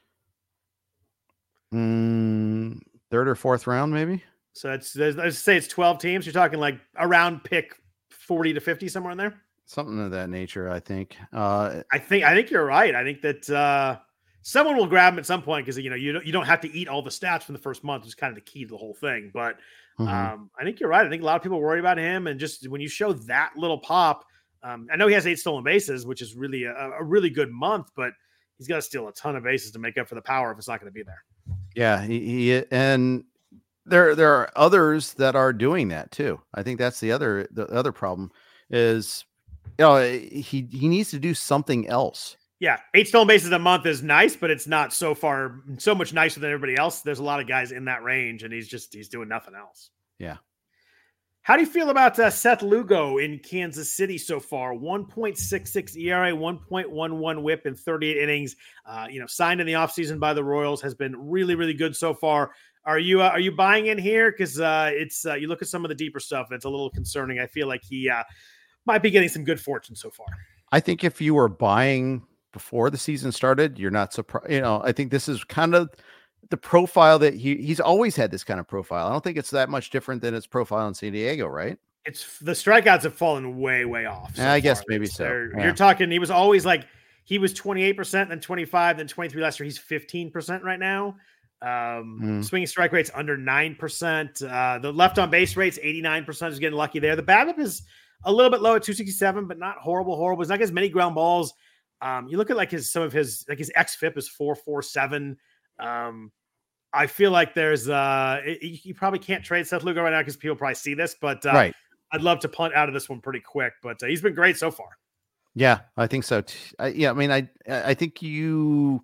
Mm, third or fourth round, maybe. So it's let's say it's twelve teams. You're talking like around pick forty to fifty, somewhere in there. Something of that nature, I think. Uh, I think I think you're right. I think that uh, someone will grab him at some point because you know you don't you don't have to eat all the stats from the first month. It's kind of the key to the whole thing. But mm-hmm. um, I think you're right. I think a lot of people worry about him, and just when you show that little pop, um, I know he has eight stolen bases, which is really a, a really good month. But he's got to steal a ton of bases to make up for the power if it's not going to be there. Yeah, he, he and there there are others that are doing that too. I think that's the other the other problem is. You know, he he needs to do something else. Yeah, eight stolen bases a month is nice, but it's not so far so much nicer than everybody else. There's a lot of guys in that range, and he's just he's doing nothing else. Yeah. How do you feel about uh, Seth Lugo in Kansas City so far? one point six six E R A, one point one one whip in thirty-eight innings. Uh, you know, signed in the offseason by the Royals, has been really, really good so far. Are you uh, are you buying in here? Because uh, it's uh, you look at some of the deeper stuff, and it's a little concerning. I feel like he uh, might be getting some good fortune so far. I think if you were buying before the season started, you're not surprised. You know, I think this is kind of the profile that he he's always had this kind of profile. I don't think it's that much different than his profile in San Diego, right? It's the strikeouts have fallen way, way off. So I guess far. maybe it's, so. Yeah. You're talking, he was always like, he was twenty-eight percent, then twenty-five, then twenty-three last year. He's fifteen percent right now. Um, mm. Swinging strike rate's under nine percent. Uh, the left on base rate's eighty-nine percent. Is getting lucky there. The BABIP is a little bit low at two sixty-seven, but not horrible, horrible. He's not as many ground balls. Um, you look at like his, some of his, like his X F I P is four forty-seven. Um, I feel like there's uh it, you probably can't trade Seth Lugo right now because people probably see this, but uh, right. I'd love to punt out of this one pretty quick. But uh, he's been great so far. Yeah, I think so. T- I, yeah, I mean, I I think you.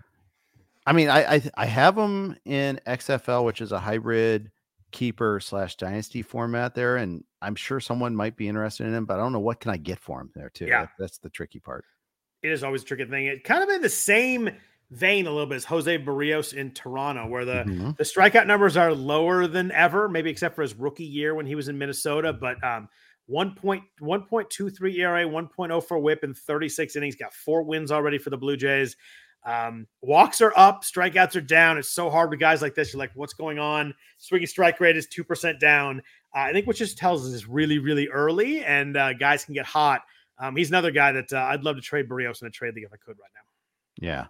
I mean, I, I I have him in X F L, which is a hybrid keeper slash dynasty format there, and I'm sure someone might be interested in him, but I don't know what can I get for him there too. Yeah, that, that's the tricky part. It is always a tricky thing. It kind of in the same vein a little bit as Jose Barrios in Toronto, where the, mm-hmm. the strikeout numbers are lower than ever, maybe except for his rookie year when he was in Minnesota. But um, one point two three E R A, one point oh four whip in thirty-six innings, got four wins already for the Blue Jays. Um, walks are up, strikeouts are down. It's so hard with guys like this. You're like, what's going on? Swinging strike rate is two percent down. Uh, I think what just tells us is really, really early, and uh, guys can get hot. Um, he's another guy that uh, I'd love to trade Barrios in a trade league if I could right now. Yeah.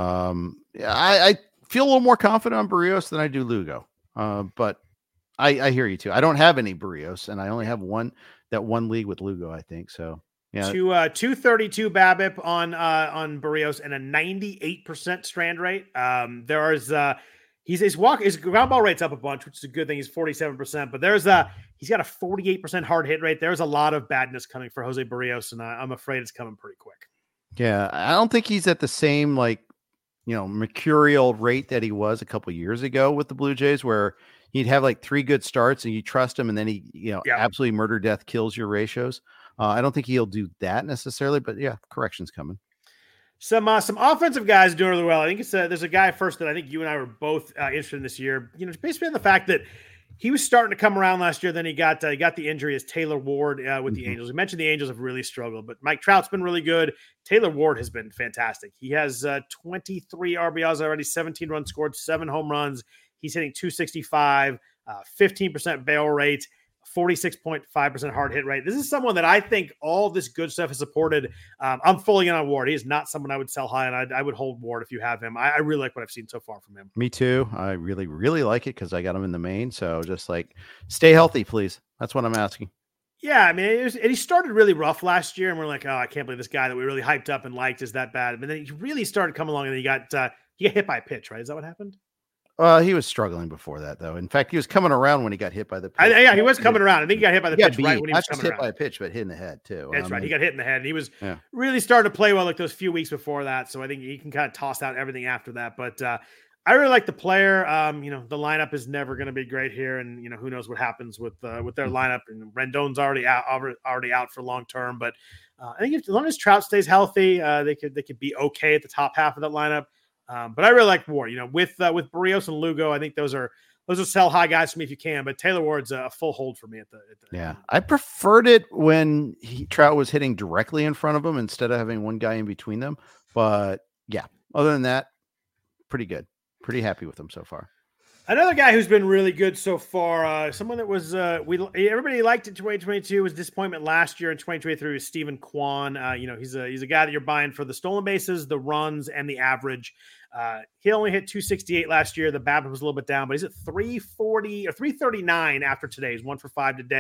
Um, yeah, I, I feel a little more confident on Barrios than I do Lugo. Uh, but I, I hear you too. I don't have any Barrios, and I only have one, that one league with Lugo, I think. So yeah. Two, uh, two thirty-two BABIP on, uh, on Barrios and a ninety-eight percent strand rate. Um, there is, uh, he's, his walk, his ground ball rate's up a bunch, which is a good thing. He's forty-seven percent, but there's a, he's got a forty-eight percent hard hit rate. There's a lot of badness coming for Jose Barrios, and I, I'm afraid it's coming pretty quick. Yeah. I don't think he's at the same, like, you know, mercurial rate that he was a couple of years ago with the Blue Jays, where he'd have like three good starts and you trust him, and then he, you know, yeah. absolutely murder death kills your ratios. Uh, I don't think he'll do that necessarily, but yeah, correction's coming. Some uh, some offensive guys doing really well. I think it's a, there's a guy first that I think you and I were both uh, interested in this year. You know, basically on the fact that he was starting to come around last year. Then he got uh, he got the injury as Taylor Ward uh, with mm-hmm. the Angels. We mentioned the Angels have really struggled, but Mike Trout's been really good. Taylor Ward has been fantastic. He has uh, twenty-three R B Is already, seventeen runs scored, seven home runs. He's hitting two sixty-five, uh, fifteen percent barrel rate, forty-six point five percent hard hit rate. This is someone that I think all this good stuff is supported. Um, I'm fully in on Ward. He is not someone I would sell high, and I, I would hold Ward if you have him. I, I really like what I've seen so far from him. Me too. I really, really like it because I got him in the main. So just like stay healthy, please. That's what I'm asking. Yeah, I mean, it was, and he started really rough last year, and we're like, oh, I can't believe this guy that we really hyped up and liked is that bad. But then he really started coming along, and he got uh, he got hit by a pitch, right? Is that what happened? Uh, he was struggling before that, though. In fact, he was coming around when he got hit by the pitch. I, yeah, he was coming around. I think he got hit by the he pitch beat, right when he was not coming just hit around. by a pitch, but hit in the head, too. That's um, right. He got hit in the head, and he was yeah. really starting to play well like those few weeks before that. So I think he can kind of toss out everything after that. But uh, I really like the player. Um, you know, the lineup is never going to be great here, and you know who knows what happens with uh, with their lineup. And Rendon's already out, already out for long term. But uh, I think if, as long as Trout stays healthy, uh, they could they could be okay at the top half of that lineup. Um, but I really like Ward. You know, with uh, with Barrios and Lugo, I think those are. Those are sell high guys for me if you can, but Taylor Ward's a full hold for me at the. At the yeah, I preferred it when he, Trout was hitting directly in front of him instead of having one guy in between them. But yeah, other than that, pretty good. Pretty happy with him so far. Another guy who's been really good so far, uh, someone that was uh, we everybody liked in twenty twenty-two, was disappointment last year in twenty twenty-three was Stephen Kwan. Uh, you know, he's a he's a guy that you're buying for the stolen bases, the runs, and the average. Uh, he only hit two sixty-eight last year. The BABIP was a little bit down, but he's at three forty or three thirty-nine after today. He's one for five today.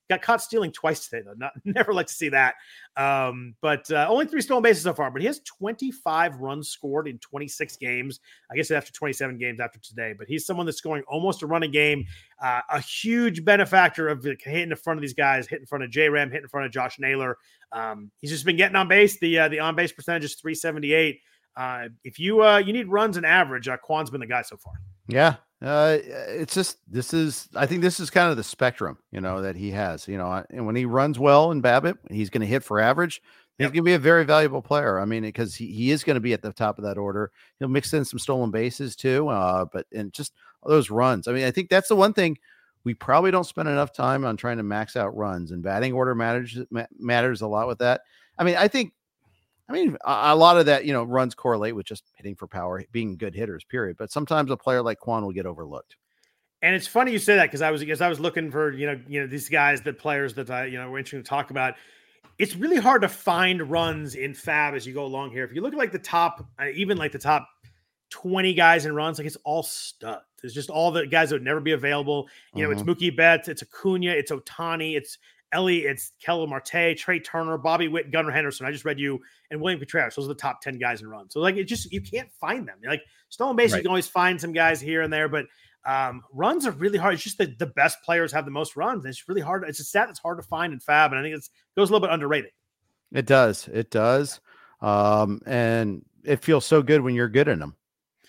got caught stealing twice today, though. Not never like to see that. Um, but uh, only three stolen bases so far. But he has twenty-five runs scored in twenty-six games. I guess after twenty-seven games after today. But he's someone that's scoring almost a run a game. Uh, a huge benefactor of hitting in front of these guys, hitting in front of J-Ram, hitting in front of Josh Naylor. Um, he's just been getting on base. The uh, the on base percentage is three seventy-eight. Uh, if you uh, you need runs and average, uh, Kwan's been the guy so far. Yeah. Uh, it's just, this is, I think this is kind of the spectrum, you know, that he has, you know, and when he runs well in BABIP, he's going to hit for average. He's Yep. going to be a very valuable player. I mean, because he, he is going to be at the top of that order. He'll mix in some stolen bases too. Uh, but, and just those runs. I mean, I think that's the one thing we probably don't spend enough time on trying to max out runs, and batting order matters, matters a lot with that. I mean, I think, I mean, a, a lot of that, you know, runs correlate with just hitting for power, being good hitters, period. But sometimes a player like Kwan will get overlooked. And it's funny you say that, because I was because I was looking for, you know, you know, these guys, the players that I, you know, were interesting to talk about. It's really hard to find runs in Fab as you go along here. If you look at like the top, uh, even like the top twenty guys in runs, like it's all studs. It's just all the guys that would never be available. You know, Mhm. it's Mookie Betts, it's Acuna, it's Ohtani, it's Ellie, it's Ketel Marte, Trey Turner, Bobby Witt, Gunnar Henderson. I just read you, and William Contreras. Those are the top ten guys in runs. So like, it just, you can't find them. Like stolen base, Right. you can always find some guys here and there, but um, runs are really hard. It's just that the best players have the most runs. It's really hard. It's a stat that's hard to find in Fab, and I think it's goes a little bit underrated. It does. It does. Um, and it feels so good when you're good in them.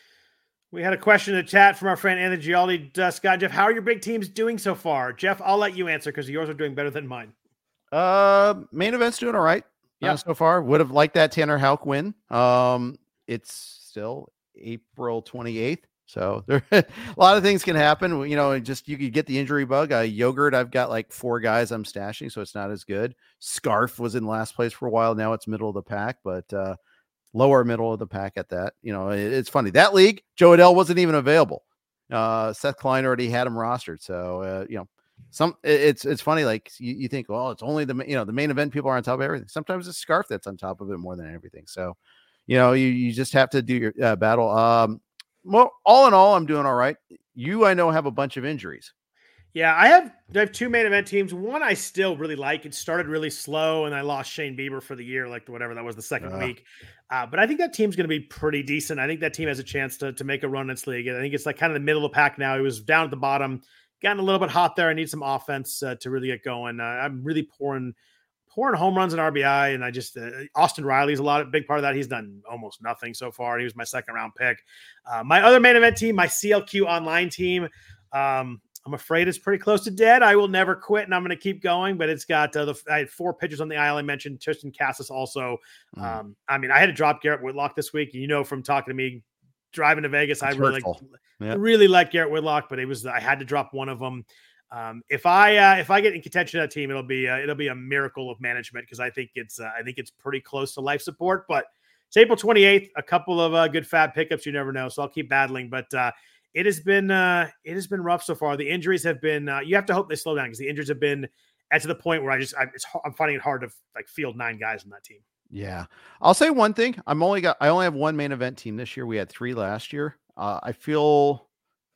We had a question in the chat from our friend Anthony Gialdi. Uh, Scott, Jeff, how are your big teams doing so far? Jeff, I'll let you answer because yours are doing better than mine. Uh, main event's doing all right. Yeah. Uh, so far. Would have liked that Tanner Houck win. Um, it's still April twenty-eighth. So there a lot of things can happen. You know, just you could get the injury bug. Uh, Yogurt, I've got like four guys I'm stashing, so it's not as good. Scarf was in last place for a while. Now it's middle of the pack, but uh, lower middle of the pack at that. You know, it, it's funny. That league, Joe Adell wasn't even available. Uh, Seth Klein already had him rostered. So, uh, you know, some it, it's it's funny. Like you, you think, well, it's only the, you know, the main event people are on top of everything. Sometimes it's Scarf that's on top of it more than everything. So, you know, you, you just have to do your uh, battle. Um, Well, all in all, I'm doing all right. You, I know, have a bunch of injuries. Yeah, I have I have two main event teams. One I still really like. It started really slow, and I lost Shane Bieber for the year, like whatever that was the second Uh. week. Uh, but I think that team's going to be pretty decent. I think that team has a chance to, to make a run in this league. And I think it's like kind of the middle of the pack now. He was down at the bottom, gotten a little bit hot there. I need some offense uh, to really get going. Uh, I'm really pouring pouring home runs and R B I, and I just uh, Austin Riley's a lot of big part of that. He's done almost nothing so far. He was my second round pick. Uh, my other main event team, my C L Q online team. Um, I'm afraid it's pretty close to dead. I will never quit, and I'm going to keep going. But it's got uh, the I had four pitchers on the I L. I mentioned Tristan Cassis also. Mm. Um, I mean, I had to drop Garrett Whitlock this week. You know, from talking to me driving to Vegas, That's I really hurtful. like, Yep. really like Garrett Whitlock, but it was I had to drop one of them. Um, if I uh, if I get in contention of that team, it'll be uh, it'll be a miracle of management, because I think it's uh, I think it's pretty close to life support. But it's April twenty-eighth. A couple of uh, good fab pickups. You never know, so I'll keep battling. But uh, it has been uh, it has been rough so far. The injuries have been. Uh, you have to hope they slow down, because the injuries have been at to the point where I just I, it's, I'm finding it hard to like field nine guys on that team. Yeah, I'll say one thing. I'm only got I only have one main event team this year. We had three last year. Uh, I feel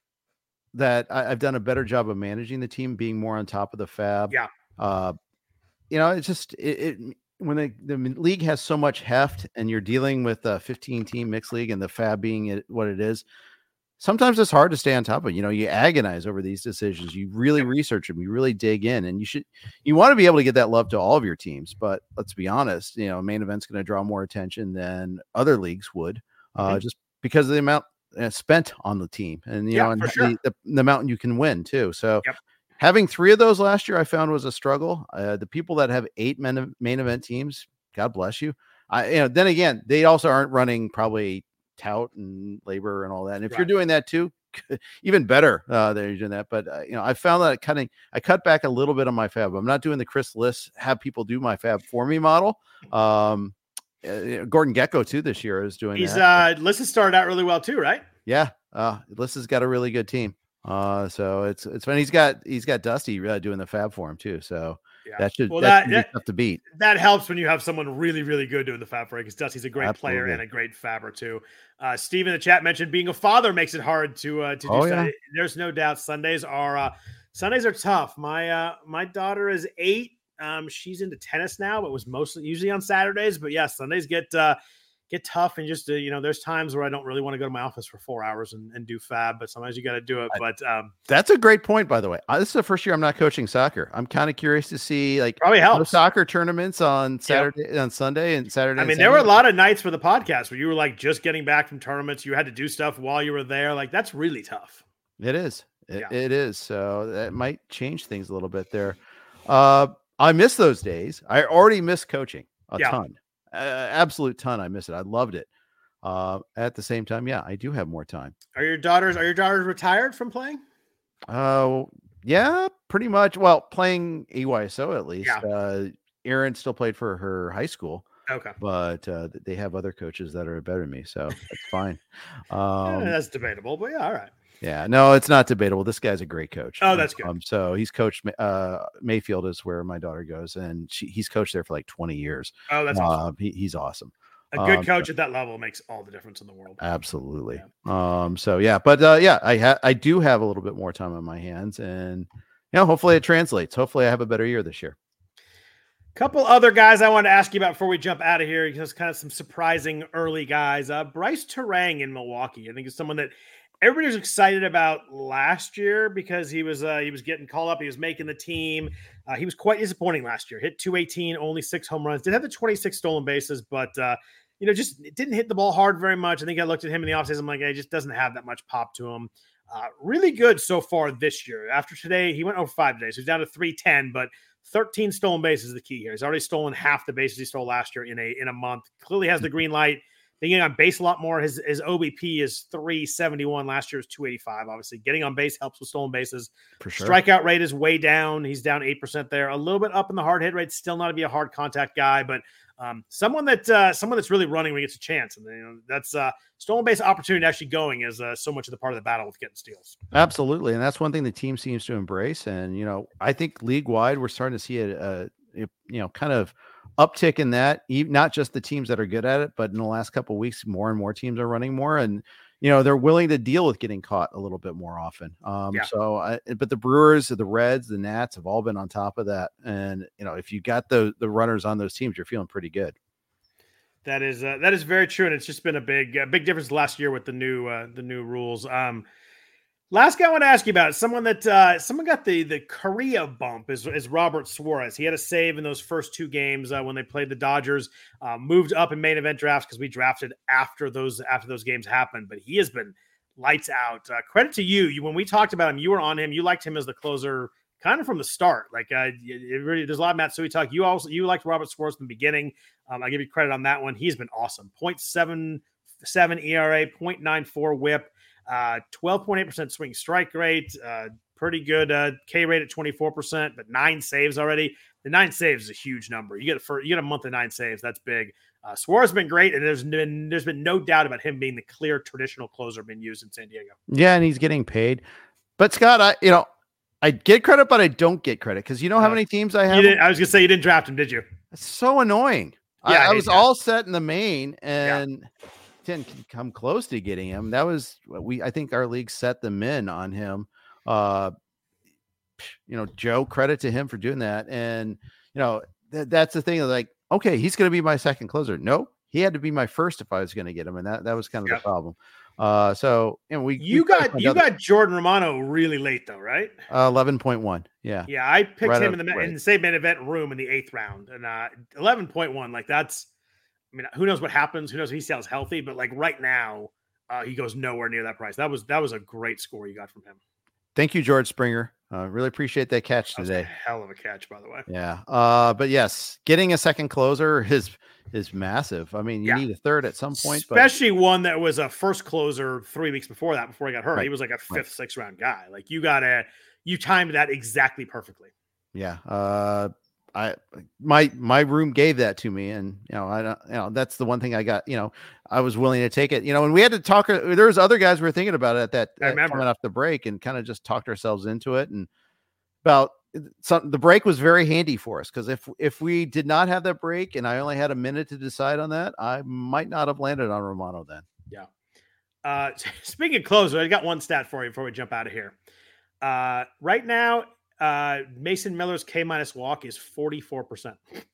that I, I've done a better job of managing the team, being more on top of the fab. Yeah. Uh, you know, it's just it, it when the, the league has so much heft, and you're dealing with a fifteen team mixed league, and the fab being it, what it is. Sometimes it's hard to stay on top of. You know, you agonize over these decisions. You really research them. You really dig in, and you should. You want to be able to get that love to all of your teams. But let's be honest. You know, main event's going to draw more attention than other leagues would, uh, Mm-hmm. just because of the amount uh, spent on the team, and you Yeah, know, and for sure. the, the, the amount you can win too. So, Yep. having three of those last year, I found was a struggle. Uh, the people that have eight main, main event teams, God bless you. I, you know, then again, they also aren't running probably tout and labor and all that. And if Right. you're doing that too, even better uh, that you're doing that. But uh, you know, I found that cutting, I cut back a little bit on my fab. I'm not doing the Chris Liss have people do my fab for me model. Um, uh, Gordon Gecko too this year is doing He's that. uh, Lissa started out really well too, right? Yeah, uh, Liss has got a really good team. Uh, so it's it's fun. He's got he's got Dusty uh, doing the fab for him too. So Yeah. that should Well, that, that- should that- be tough to beat. That helps when you have someone really, really good doing the fab for you, because Dusty's a great player Absolutely. and a great fabber too. Uh, Steve in the chat mentioned being a father makes it hard to uh, to do Oh, so. yeah. There's no doubt Sundays are uh, Sundays are tough. My uh, my daughter is eight. Um, she's into tennis now, but was mostly usually on Saturdays. But yeah, Sundays get uh, get tough, and just uh, you know, there's times where I don't really want to go to my office for four hours and, and do fab, but sometimes you got to do it. But um, that's a great point, by the way. Uh, this is the first year I'm not coaching soccer. I'm kind of curious to see like probably helps soccer tournaments on Saturday, yep. on Sunday, and Saturday. I mean, and there were a lot of nights for the podcast where you were like just getting back from tournaments. You had to do stuff while you were there. Like that's really tough. It is. It, yeah. it is. So that might change things a little bit there. Uh, I miss those days. I already miss coaching a yeah. ton, uh, absolute ton. I miss it. I loved it. Uh, at the same time, yeah, I do have more time. Are your daughters, are your daughters retired from playing? Uh, yeah, pretty much. Well, playing A Y S O at least. Yeah. Uh, Erin still played for her high school. Okay. But uh, they have other coaches that are better than me, so that's fine. Um, yeah, that's debatable, but yeah, all right. Yeah, no, it's not debatable. This guy's a great coach. Oh, that's good. Um, so he's coached. Uh, Mayfield is where my daughter goes, and she, he's coached there for like twenty years. Oh, that's awesome. Uh, he, he's awesome. A good um, coach at that level makes all the difference in the world. Absolutely. Yeah. Um. So yeah, but uh, yeah, I ha- I do have a little bit more time on my hands, and you know, hopefully it translates. Hopefully I have a better year this year. Couple other guys I wanted to ask you about before we jump out of here, because kind of some surprising early guys. Uh, Bryce Terang in Milwaukee, I think is someone that everybody was excited about last year because he was uh, he was getting called up. He was making the team. Uh, he was quite disappointing last year. Hit two eighteen, only six home runs. Did have the twenty-six stolen bases, but uh, you know, just didn't hit the ball hard very much. I think I looked at him in the offseason. I'm like, he just doesn't have that much pop to him. Uh, really good so far this year. After today, he went over five today, so he's down to three ten, but thirteen stolen bases is the key here. He's already stolen half the bases he stole last year in a in a month. Clearly has the green light. Getting on base a lot more. His his O B P is three seventy-one. Last year was two eighty-five. Obviously, getting on base helps with stolen bases. For sure. Strikeout rate is way down. He's down eight percent there. A little bit up in the hard hit rate. Still not to be a hard contact guy, but um, someone that uh, someone that's really running when he gets a chance. And you know, that's uh, stolen base opportunity actually going is uh, so much of the part of the battle with getting steals. Absolutely, and that's one thing the team seems to embrace. And you know, I think league wide we're starting to see a, a, a you know kind of uptick in that, not just the teams that are good at it, but in the last couple of weeks, more and more teams are running more, and you know they're willing to deal with getting caught a little bit more often. Um, yeah. So, I, but the Brewers, the Reds, the Nats have all been on top of that, and you know if you got the the runners on those teams, you're feeling pretty good. That is uh, that is very true, and it's just been a big uh, big difference last year with the new uh, the new rules. Um, Last guy I want to ask you about, someone that uh, someone got the the Korea bump is, is Robert Suarez. He had a save in those first two games uh, when they played the Dodgers. Uh, moved up in main event drafts because we drafted after those after those games happened. But he has been lights out. Uh, credit to you. You when we talked about him, you were on him. You liked him as the closer kind of from the start. Like uh, it really, there's a lot of Matsui talk. You also you liked Robert Suarez from the beginning. Um, I give you credit on that one. He's been awesome. point seven seven E R A, point nine four WHIP. Uh, twelve point eight percent swing strike rate, uh, pretty good uh, K rate at twenty-four percent, but nine saves already. The nine saves is a huge number. You get it for you get a month of nine saves. That's big. Uh, Suarez has been great, and there's been there's been no doubt about him being the clear traditional closer being used in San Diego. Yeah, and he's getting paid. But Scott, I you know I get credit, but I don't get credit because you know how uh, many teams I have. You didn't, I was gonna say you didn't draft him, did you? It's so annoying. Yeah, I, I I was that. all set in the main and. Yeah. Didn't come close to getting him. That was we. I think our league set the min on him. Uh, you know, Joe, credit to him for doing that. And you know, th- that's the thing. Like, okay, he's going to be my second closer. No, he had to be my first if I was going to get him, and that that was kind of yeah. the problem. Uh, so you know, we you we got you got Jordan Romano really late though, right? Uh, eleven point one. Yeah, yeah. I picked right him up, in the right. in the same main event room in the eighth round, and uh, eleven point one. Like that's. I mean, who knows what happens? Who knows if he sounds healthy? But like right now, uh, he goes nowhere near that price. That was that was a great score you got from him. Thank you, George Springer. Uh, really appreciate that catch that was today. A hell of a catch, by the way. Yeah. Uh, but yes, getting a second closer is is massive. I mean, you yeah. need a third at some point, especially but... one that was a first closer three weeks before that, before he got hurt. Right. He was like a fifth, right. sixth round guy. Like you got to you timed that exactly perfectly. Yeah. Uh, I my my room gave that to me, and you know I don't you know that's the one thing I got. You know I was willing to take it. You know, and we had to talk. There was other guys we were thinking about it at that I remember coming off the break, and kind of just talked ourselves into it. And about some the break was very handy for us because if if we did not have that break, and I only had a minute to decide on that, I might not have landed on Romano then. Yeah. Uh, speaking of closer, I got one stat for you before we jump out of here. Uh, right now, uh, Mason Miller's K minus walk is forty-four percent.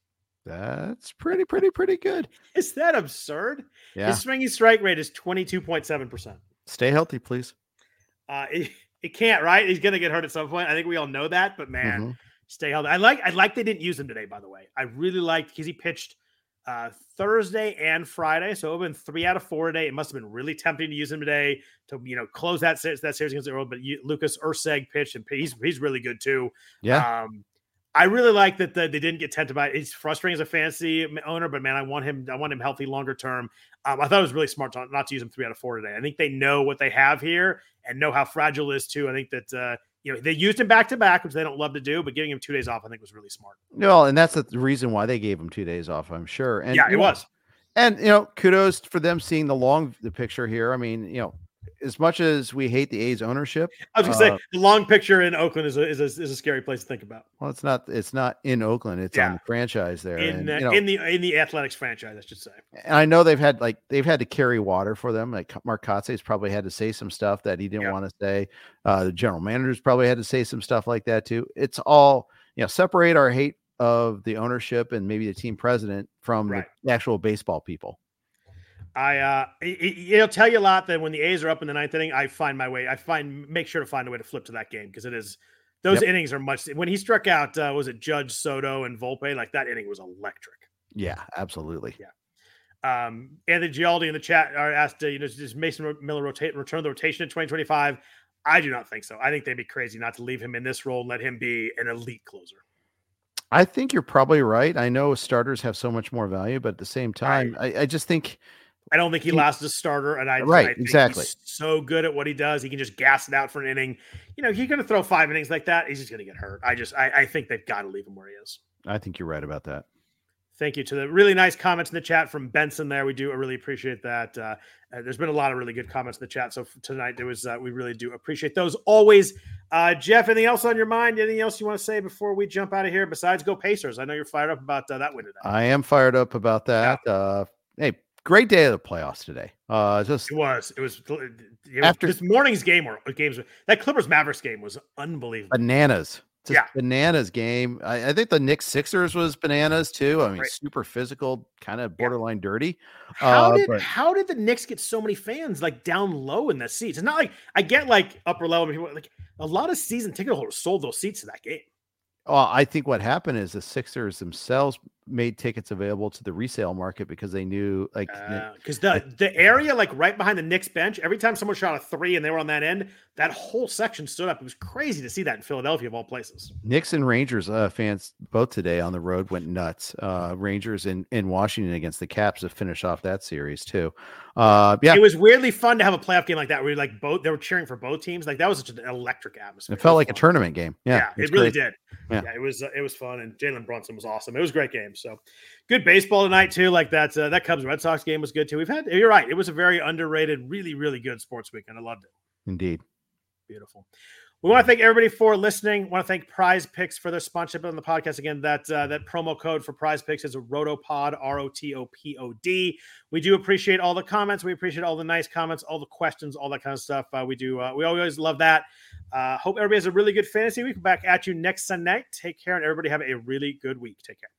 That's pretty, pretty, pretty good. Is that absurd? Yeah. His swinging strike rate is twenty-two point seven percent. Stay healthy, please. Uh, it, it can't, right? He's going to get hurt at some point. I think we all know that, but man, Mm-hmm. stay healthy. I like, I like they didn't use him today, by the way. I really liked because he pitched uh, Thursday and Friday. So it would have been three out of four today. It must have been really tempting to use him today to, you know, close that, that series against the world. But you, Lucas Urseg pitched and he's, he's really good too. Yeah. Um, I really like that the, they didn't get tempted by it. It's frustrating as a fantasy owner, but man, I want him. I want him healthy longer term. Um, I thought it was really smart to, not to use him three out of four today. I think they know what they have here and know how fragile it is too. I think that uh, you know they used him back to back, which they don't love to do, but giving him two days off, I think was really smart. No, and that's the reason why they gave him two days off, I'm sure. And yeah, it know, was. And you know, kudos for them seeing the long the picture here. I mean, you know. As much as we hate the A's ownership, I was gonna uh, say the long picture in Oakland is a, is a is a scary place to think about. Well, it's not. It's not in Oakland. It's yeah. on the franchise there. In and, uh, you know, in the in the Athletics franchise, I should say. And I know they've had like they've had to carry water for them. Like Mark Kotze's probably had to say some stuff that he didn't yeah. want to say. Uh, the general managers probably had to say some stuff like that too. It's all you know. Separate our hate of the ownership and maybe the team president from right. the actual baseball people. I uh, it, it'll tell you a lot that when the A's are up in the ninth inning, I find my way. I find make sure to find a way to flip to that game because it is those yep. innings are much. When he struck out, uh, was it Judge, Soto, and Volpe? Like that inning was electric. Yeah, absolutely. Yeah. Um, Anthony Gialdi in the chat are asked, uh, you know, does Mason Miller rotate return the rotation in twenty twenty-five? I do not think so. I think they'd be crazy not to leave him in this role and let him be an elite closer. I think you're probably right. I know starters have so much more value, but at the same time, I, I, I just think. I don't think he lasts as a starter, and I right I think exactly he's so good at what he does. He can just gas it out for an inning. You know, he's going to throw five innings like that. He's just going to get hurt. I just I, I think they've got to leave him where he is. I think you're right about that. Thank you to the really nice comments in the chat from Benson there. We do really appreciate that. Uh, uh, there's been a lot of really good comments in the chat. So tonight there was uh, we really do appreciate those always. Uh, Jeff, anything else on your mind? Anything else you want to say before we jump out of here? Besides, go Pacers. I know you're fired up about uh, that win today. I am fired up about that. Yeah. Uh, hey. Great day of the playoffs today. Uh, just it was. It was. It was after this morning's game or games. That Clippers Mavericks game was unbelievable. Bananas. Just yeah, bananas game. I, I think the Knicks Sixers was bananas too. I mean, right. super physical, kind of borderline yeah. dirty. How uh, did but, how did the Knicks get so many fans like down low in the seats? It's not like I get like upper level people. Like a lot of season ticket holders sold those seats to that game. Well, I think what happened is the Sixers themselves made tickets available to the resale market because they knew like because uh, the the area like right behind the Knicks bench, every time someone shot a three and they were on that end, that whole section stood up. It was crazy to see that in Philadelphia of all places. Knicks and Rangers uh, fans both today on the road went nuts. Uh, Rangers in, in Washington against the Caps to finish off that series too. Uh, yeah, it was weirdly fun to have a playoff game like that where you're like both they were cheering for both teams. Like that was such an electric atmosphere. It felt it like fun. a tournament game. Yeah, yeah it really great. did. Yeah. yeah, it was uh, it was fun, and Jalen Brunson was awesome. It was a great game. So good baseball tonight too. Like that uh, that Cubs Red Sox game was good too. We've had you're right. It was a very underrated, really really good sports weekend. I loved it. Indeed, beautiful. We want to thank everybody for listening. We want to thank Prize Picks for their sponsorship on the podcast. Again, that uh, that promo code for Prize Picks is a ROTOPOD, R O T O P O D. We do appreciate all the comments. We appreciate all the nice comments, all the questions, all that kind of stuff. Uh, we do. Uh, we always love that. Uh, hope everybody has a really good fantasy week. Back at you next Sunday. Take care, and everybody have a really good week. Take care.